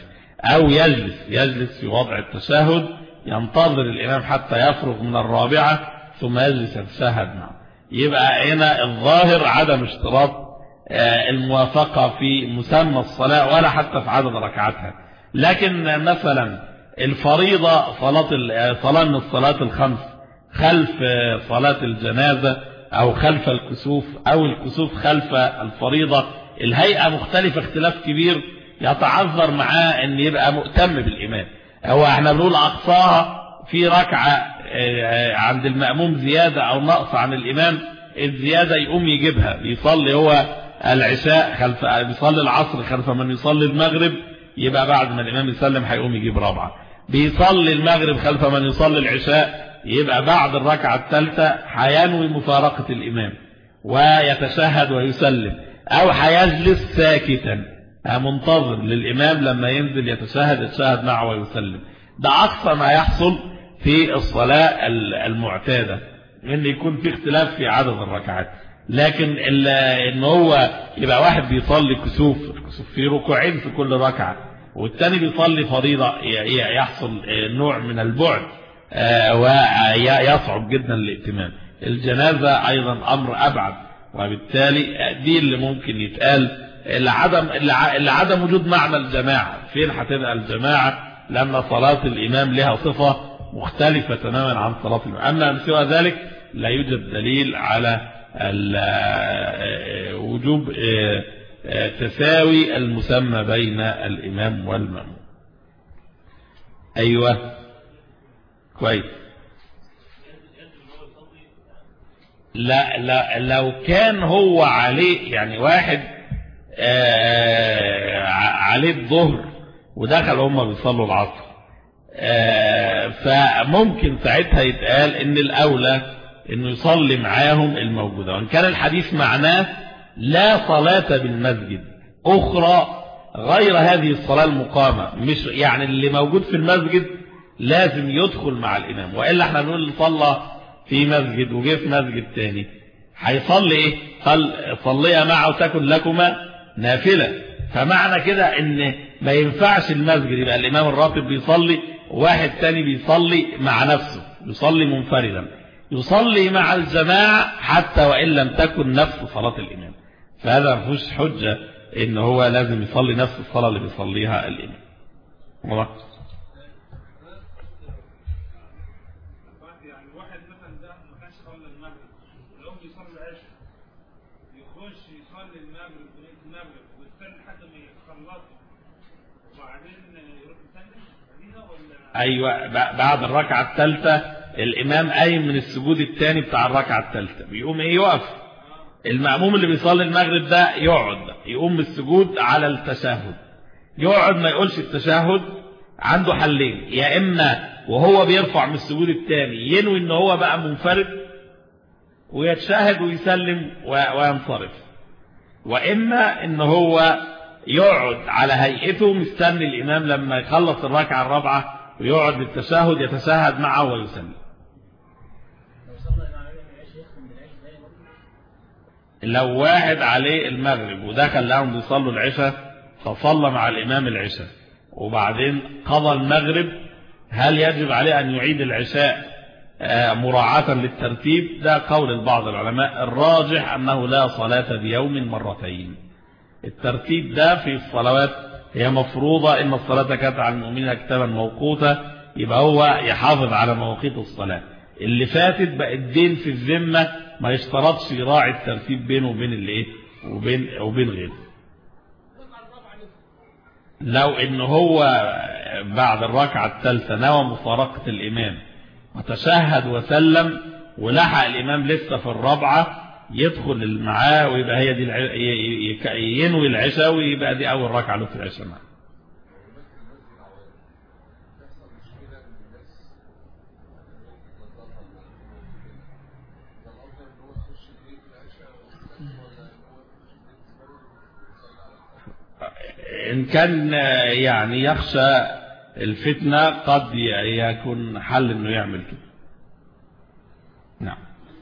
S1: أو يجلس يجلس في وضع التشهد ينتظر الإمام حتى يفرغ من الرابعة ثم يجلس يتشهد معه. يبقى هنا الظاهر عدم اشتراط الموافقة في مسمى الصلاة ولا حتى في عدد ركعاتها. لكن مثلا الفريضة صلاة صلاة من الصلاة الخمس خلف صلاة الجنازة أو خلف الكسوف أو الكسوف خلف الفريضة، الهيئة مختلفة اختلاف كبير، يتعذر معاه أن يبقى مؤتم بالإمام. هو احنا بنقول أقصاها في ركعة عند المأموم زيادة أو نقص عن الإمام، الزيادة يقوم يجيبها، يصلي هو العشاء خلف، بيصلي العصر خلف من يصلي المغرب، يبقى بعد ما الإمام يسلم هيقوم يجيب رابعة. بيصلي المغرب خلف من يصلي العشاء، يبقى بعد الركعة الثالثة هينوي مفارقة الإمام ويتشهد ويسلم، أو هيجلس ساكتا منتظر للإمام لما ينزل يتشهد يتشهد معه ويسلم. ده أقصى ما يحصل في الصلاة المعتادة، إن يكون في اختلاف في عدد الركعات. لكن إن هو يبقى واحد بيصلي كسوف كسوف في ركوعين في كل ركعة، والتاني بيصلي فريضة، يحصل نوع من البعد ويصعب جدا الائتمام. الجنازة أيضا أمر أبعد، وبالتالي دي اللي ممكن يتقال العدم العدم وجود معنى الجماعة. فين هتبقى الجماعة لما صلاة الإمام لها صفة مختلفة تماما عن صلاة الإمام؟ أما من سوى ذلك لا يوجد دليل على وجوب تساوي المسمى بين الإمام والمأموم. أيوة كويس. لا لا لو كان هو عليه يعني واحد عليه الظهر ودخل هم بيصلوا العصر، فممكن ساعتها يتقال ان الاولى انه يصلي معاهم الموجودة، وان كان الحديث معناه لا صلاة بالمسجد اخرى غير هذه الصلاة المقامة، مش يعني اللي موجود في المسجد لازم يدخل مع الامام، والا احنا بنقول اللي صلى في مسجد وجه في مسجد تاني هيصلي ايه؟ قال صليا معه تكن لكما نافلة. فمعنى كده ان ما ينفعش المسجد يبقى الامام الراتب بيصلي وواحد تاني بيصلي مع نفسه، يصلي منفردا، يصلي مع الجماعة حتى وإن لم تكن نفس صلاة الإمام. فهذا ما فيهوش حجة إن هو لازم يصلي نفس الصلاة اللي بيصليها الإمام. واضح؟
S2: يعني واحد مثلا ده ما كانش صلى المغرب، الأم يصلي العشاء، يخش يصلي المغرب المغرب ويستنى لحد ما يخلصوا وبعدين يروح يسلم بعديها ولا؟
S1: أيوة، بعد الركعة الثالثة الإمام قايم من السجود الثاني بتاع الركعة الثالثة، بيقوم إيه؟ يقف. المأموم اللي بيصلي المغرب ده يقعد، يقوم من السجود على التشهد، يقعد ما يقولش التشهد. عنده حلين، يا إما وهو بيرفع من السجود الثاني ينوي إن هو بقى منفرد ويتشهد ويسلم وينصرف، وإما إن هو يقعد على هيئته مستني الإمام لما يخلص الركعة الرابعة ويقعد للتشهد يتشهد معه ويسلم. لو واحد عليه المغرب ودخل لهم بيصلوا العشاء فصلى مع الإمام العشاء وبعدين قضى المغرب، هل يجب عليه أن يعيد العشاء مراعاة للترتيب؟ ده قول بعض العلماء، الراجح أنه لا صلاة بيوم مرتين. الترتيب ده في الصلوات هي مفروضة، إن الصلاة كانت على المؤمنين كتابا موقوتا، يبقى هو يحافظ على مواقيت الصلاة. اللي فاتت بقت دين في الذمة، ما يشترطش يراعي الترتيب بينه وبين اللي ايه وبين وبين غيره. لو ان هو بعد الركعة الثالثة نوى مفارقة الامام وتشهد وسلم ولحق الامام لسه في الرابعة، يدخل معاه ويبقى هي دي الع... ينوي العشاء ويبقى دي اول ركعة له في العشاء معاه. إن كان يعني يخشى الفتنة قد يكون حل إنه يعمل كده. نعم.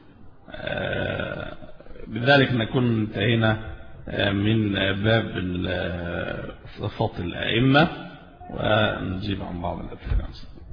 S1: بذلك نكون انتهينا من باب صفات الأئمة. ونجيب عن بعض الأسئلة.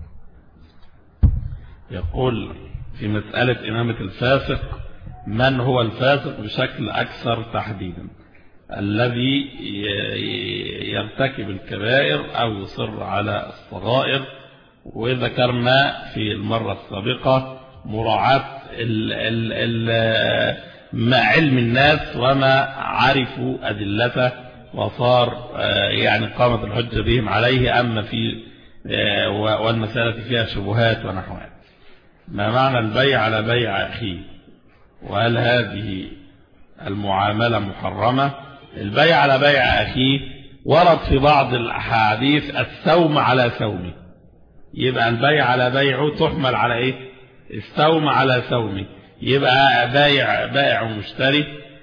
S1: يقول في مسألة إمامة الفاسق: من هو الفاسق بشكل أكثر تحديدا؟ الذي يرتكب الكبائر أو يصر على الصغائر. وذكرنا في المرة السابقة مراعاة ال ال ال ما علم الناس وما عرفوا أدلته وصار يعني قامت الحجة بهم عليه، أما في والمسألة فيها شبهات ونحوها. ما معنى البيع على بيع أخيه؟ وهل هذه المعاملة محرمة؟ البيع على بيع أخيه ورد في بعض الأحاديث السوم على سومه، يبقى البيع على بيعه تحمل على إيه؟ السوم على سومه، يبقى بايع بايع ومشتري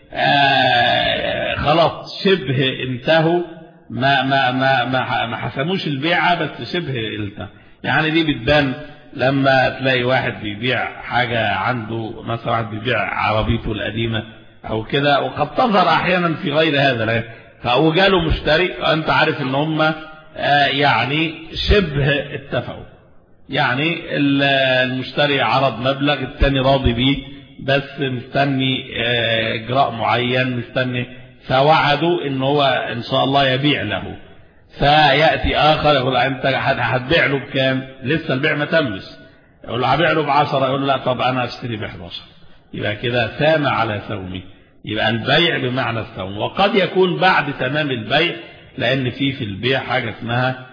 S1: آه خلاص شبه انتهوا، ما ما ما ما, ما حسموش البيعة بس شبه انتهى. يعني دي بتبان لما تلاقي واحد بيبيع حاجة عنده، مثلا واحد بيبيع عربيته القديمة أو كده، وقد تظهر أحيانا في غير هذا، وجاله مشتري أنت عارف إن هم آه يعني شبه اتفقوا، يعني المشتري عرض مبلغ الثاني راضي بيه بس مستني اجراء معين، مستني فوعدوا ان هو ان شاء الله يبيع له، فياتي اخر يقول انت هتبيع له بكام؟ لسه البيع ما تمش، يقول له هبيع له بعشرة، يقول له لا طب انا اشتري بحداشر، يبقى كده سام على سومه. يبقى البيع بمعنى السوم. وقد يكون بعد تمام البيع، لان في في البيع حاجه اسمها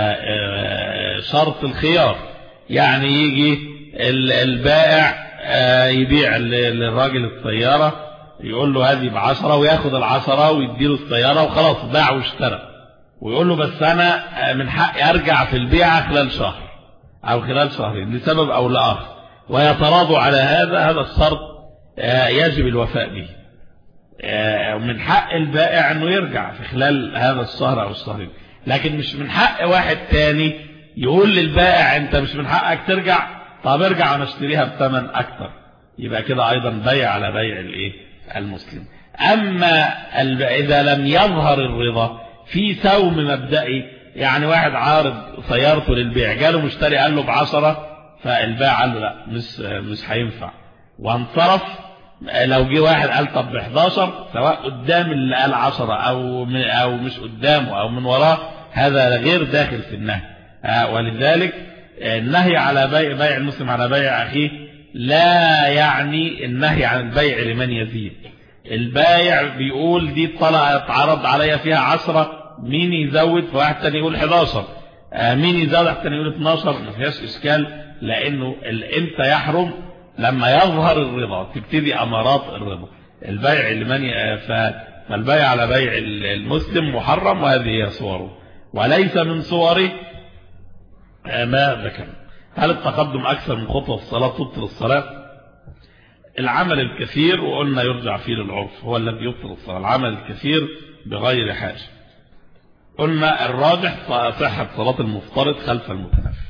S1: شرط الخيار، يعني يجي البائع يبيع للراجل السيارة يقول له هذه بعشرة وياخد العشرة ويديله السيارة وخلاص باع واشترى، ويقول له بس أنا من حقي أرجع في البيعة خلال شهر أو خلال شهرين لسبب أو لآخر، ويتراضوا على هذا. هذا الشرط يجب الوفاء به، ومن حق البائع أنه يرجع في خلال هذا الشهر أو الشهرين، لكن مش من حق واحد تاني يقول للبائع انت مش من حقك ترجع، طب ارجع ونشتريها بثمن اكتر. يبقى كده ايضا بيع على بيع الايه المسلم. اما اذا لم يظهر الرضا في سوم مبدئي، يعني واحد عارض سيارته للبيع جاله مشتري قال له بعشرة، فالبائع قال له لا مش مش هينفع وانصرف. لو جه واحد قال طب بحداشر، سواء قدام اللي قال عشرة او او مش قدامه او من وراه، هذا غير داخل في النهي. ولذلك النهي على بيع بيع المسلم على بيع اخيه لا يعني النهي عن البيع لمن يزيد. البايع بيقول دي طلعت عرض عليا فيها عشرة، مين يزود؟ فواحد تاني يقول حداشر، مين يزود؟ واحد تاني يقول اتناشر، ما فيهاش اشكال، لانه امتى يحرم؟ لما يظهر الرضا، تبتدي امارات الرضا. البيع لمن فالبيع على بيع المسلم محرم، وهذه هي صوره، وليس من صوره ما ذكر. هل التقدم اكثر من خطوه في الصلاه تبطل الصلاه؟ العمل الكثير، وقلنا يرجع فيه للعرف، هو الذي يبطل الصلاه. العمل الكثير بغير حاجه، قلنا الراجح صحه صلاه المفترض خلف المتنفل.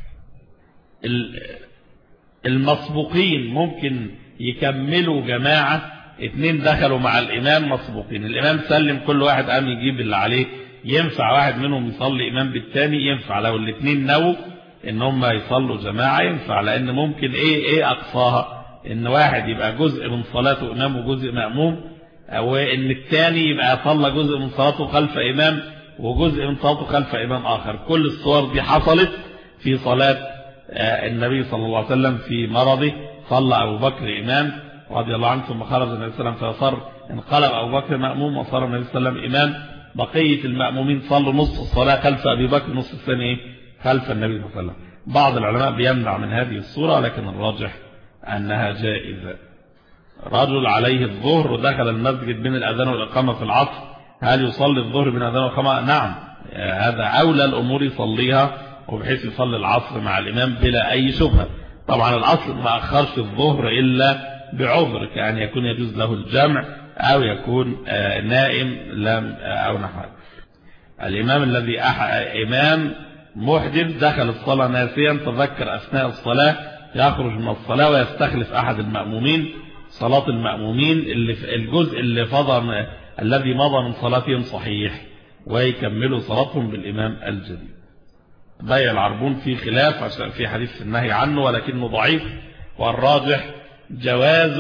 S1: المسبوقين ممكن يكملوا جماعة، اتنين دخلوا مع الإمام مسبوقين، الإمام سلم كل واحد قام يجيب اللي عليه، ينفع واحد منهم يصلي إمام بالتاني؟ ينفع. لو الاتنين نووا إن هم يصلوا جماعة ينفع، لأن ممكن إيه إيه أقصاها إن واحد يبقى جزء من صلاته إمام وجزء مأموم، أو إن التاني يبقى صلى جزء من صلاته خلف إمام وجزء من صلاته خلف إمام آخر. كل الصور دي حصلت في صلاة النبي صلى الله عليه وسلم في مرضه، صلى أبو بكر إمام رضي الله عنه، ثم خرج النبي صلى الله عليه وسلم فصار انقلب أبو بكر مأموم وصار النبي صلى الله عليه وسلم إمام. بقية المأمومين صلوا نصف الصلاة خلف أبي بكر، نصف الثاني خلف النبي صلى الله عليه وسلم. بعض العلماء بيمنع من هذه الصورة، لكن الراجح أنها جائزة. رجل عليه الظهر ودخل المسجد بين الأذان والإقامة في العصر، هل يصلي الظهر بين الأذان والإقامة؟ نعم، هذا أولى الأمور يصليها، وبحيث يصلي العصر مع الإمام بلا أي شبهة. طبعا الأصل ما أخرش الظهر إلا بعذر، كأن يكون يجوز له الجمع أو يكون نائم لم أو نحو. الإمام الذي إمام محدث دخل الصلاة ناسيا، تذكر أثناء الصلاة، يخرج من الصلاة ويستخلف أحد المأمومين. صلاة المأمومين اللي في الجزء اللي فضل الذي مضى من صلاتهم صحيح، ويكملوا صلاتهم بالإمام الجديد. بيع العربون في خلاف عشان في حديث النهي عنه ولكنه ضعيف، والراجح جواز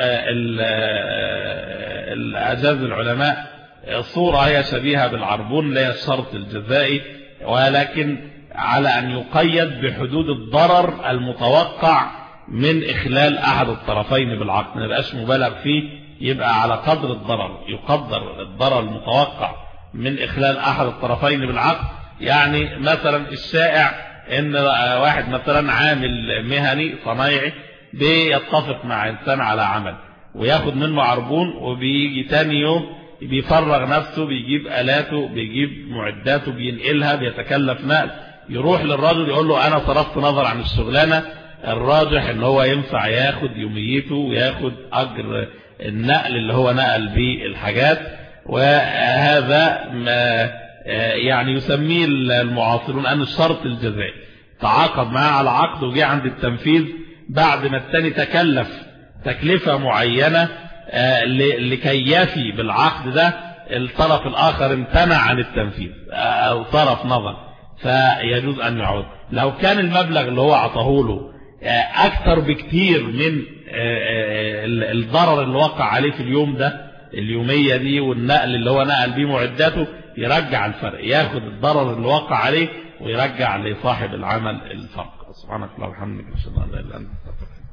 S1: أجاز العلماء صورة هي شبيهة بالعربون لا الشرط الجزائي، ولكن على أن يقيد بحدود الضرر المتوقع من إخلال أحد الطرفين بالعقد، ما يبقاش مبالغ فيه، يبقى على قدر الضرر، يقدر الضرر المتوقع من إخلال أحد الطرفين بالعقد. يعني مثلا الشائع إن واحد مثلا عامل مهني صنايعي بيتفق مع إنسان على عمل وياخد منه عربون، وبيجي تاني يوم بيفرغ نفسه، بيجيب آلاته، بيجيب معداته، بينقلها، بيتكلف نقل، يروح للراجل يقول له أنا صرفت نظر عن الشغلانة، الراجح إن هو ينفع ياخد يوميته وياخد أجر النقل اللي هو نقل به الحاجات. وهذا ما يعني يسميه المعاصرون أن الشرط الجزائي، تعاقد معاه على عقد وجي عند التنفيذ بعد ما التاني تكلف تكلفة معينة لكي يفي بالعقد ده، الطرف الآخر امتنع عن التنفيذ أو طرف نظر، فيجوز أن يعود. لو كان المبلغ اللي هو عطاه له أكثر بكتير من الضرر اللي وقع عليه في اليوم ده، اليومية دي والنقل اللي هو نقل بيه معداته، يرجع الفرق، ياخد الضرر اللي وقع عليه ويرجع لصاحب العمل الفرق. سبحانك اللهم وبحمدك، اشهد ان لا اله الا انت.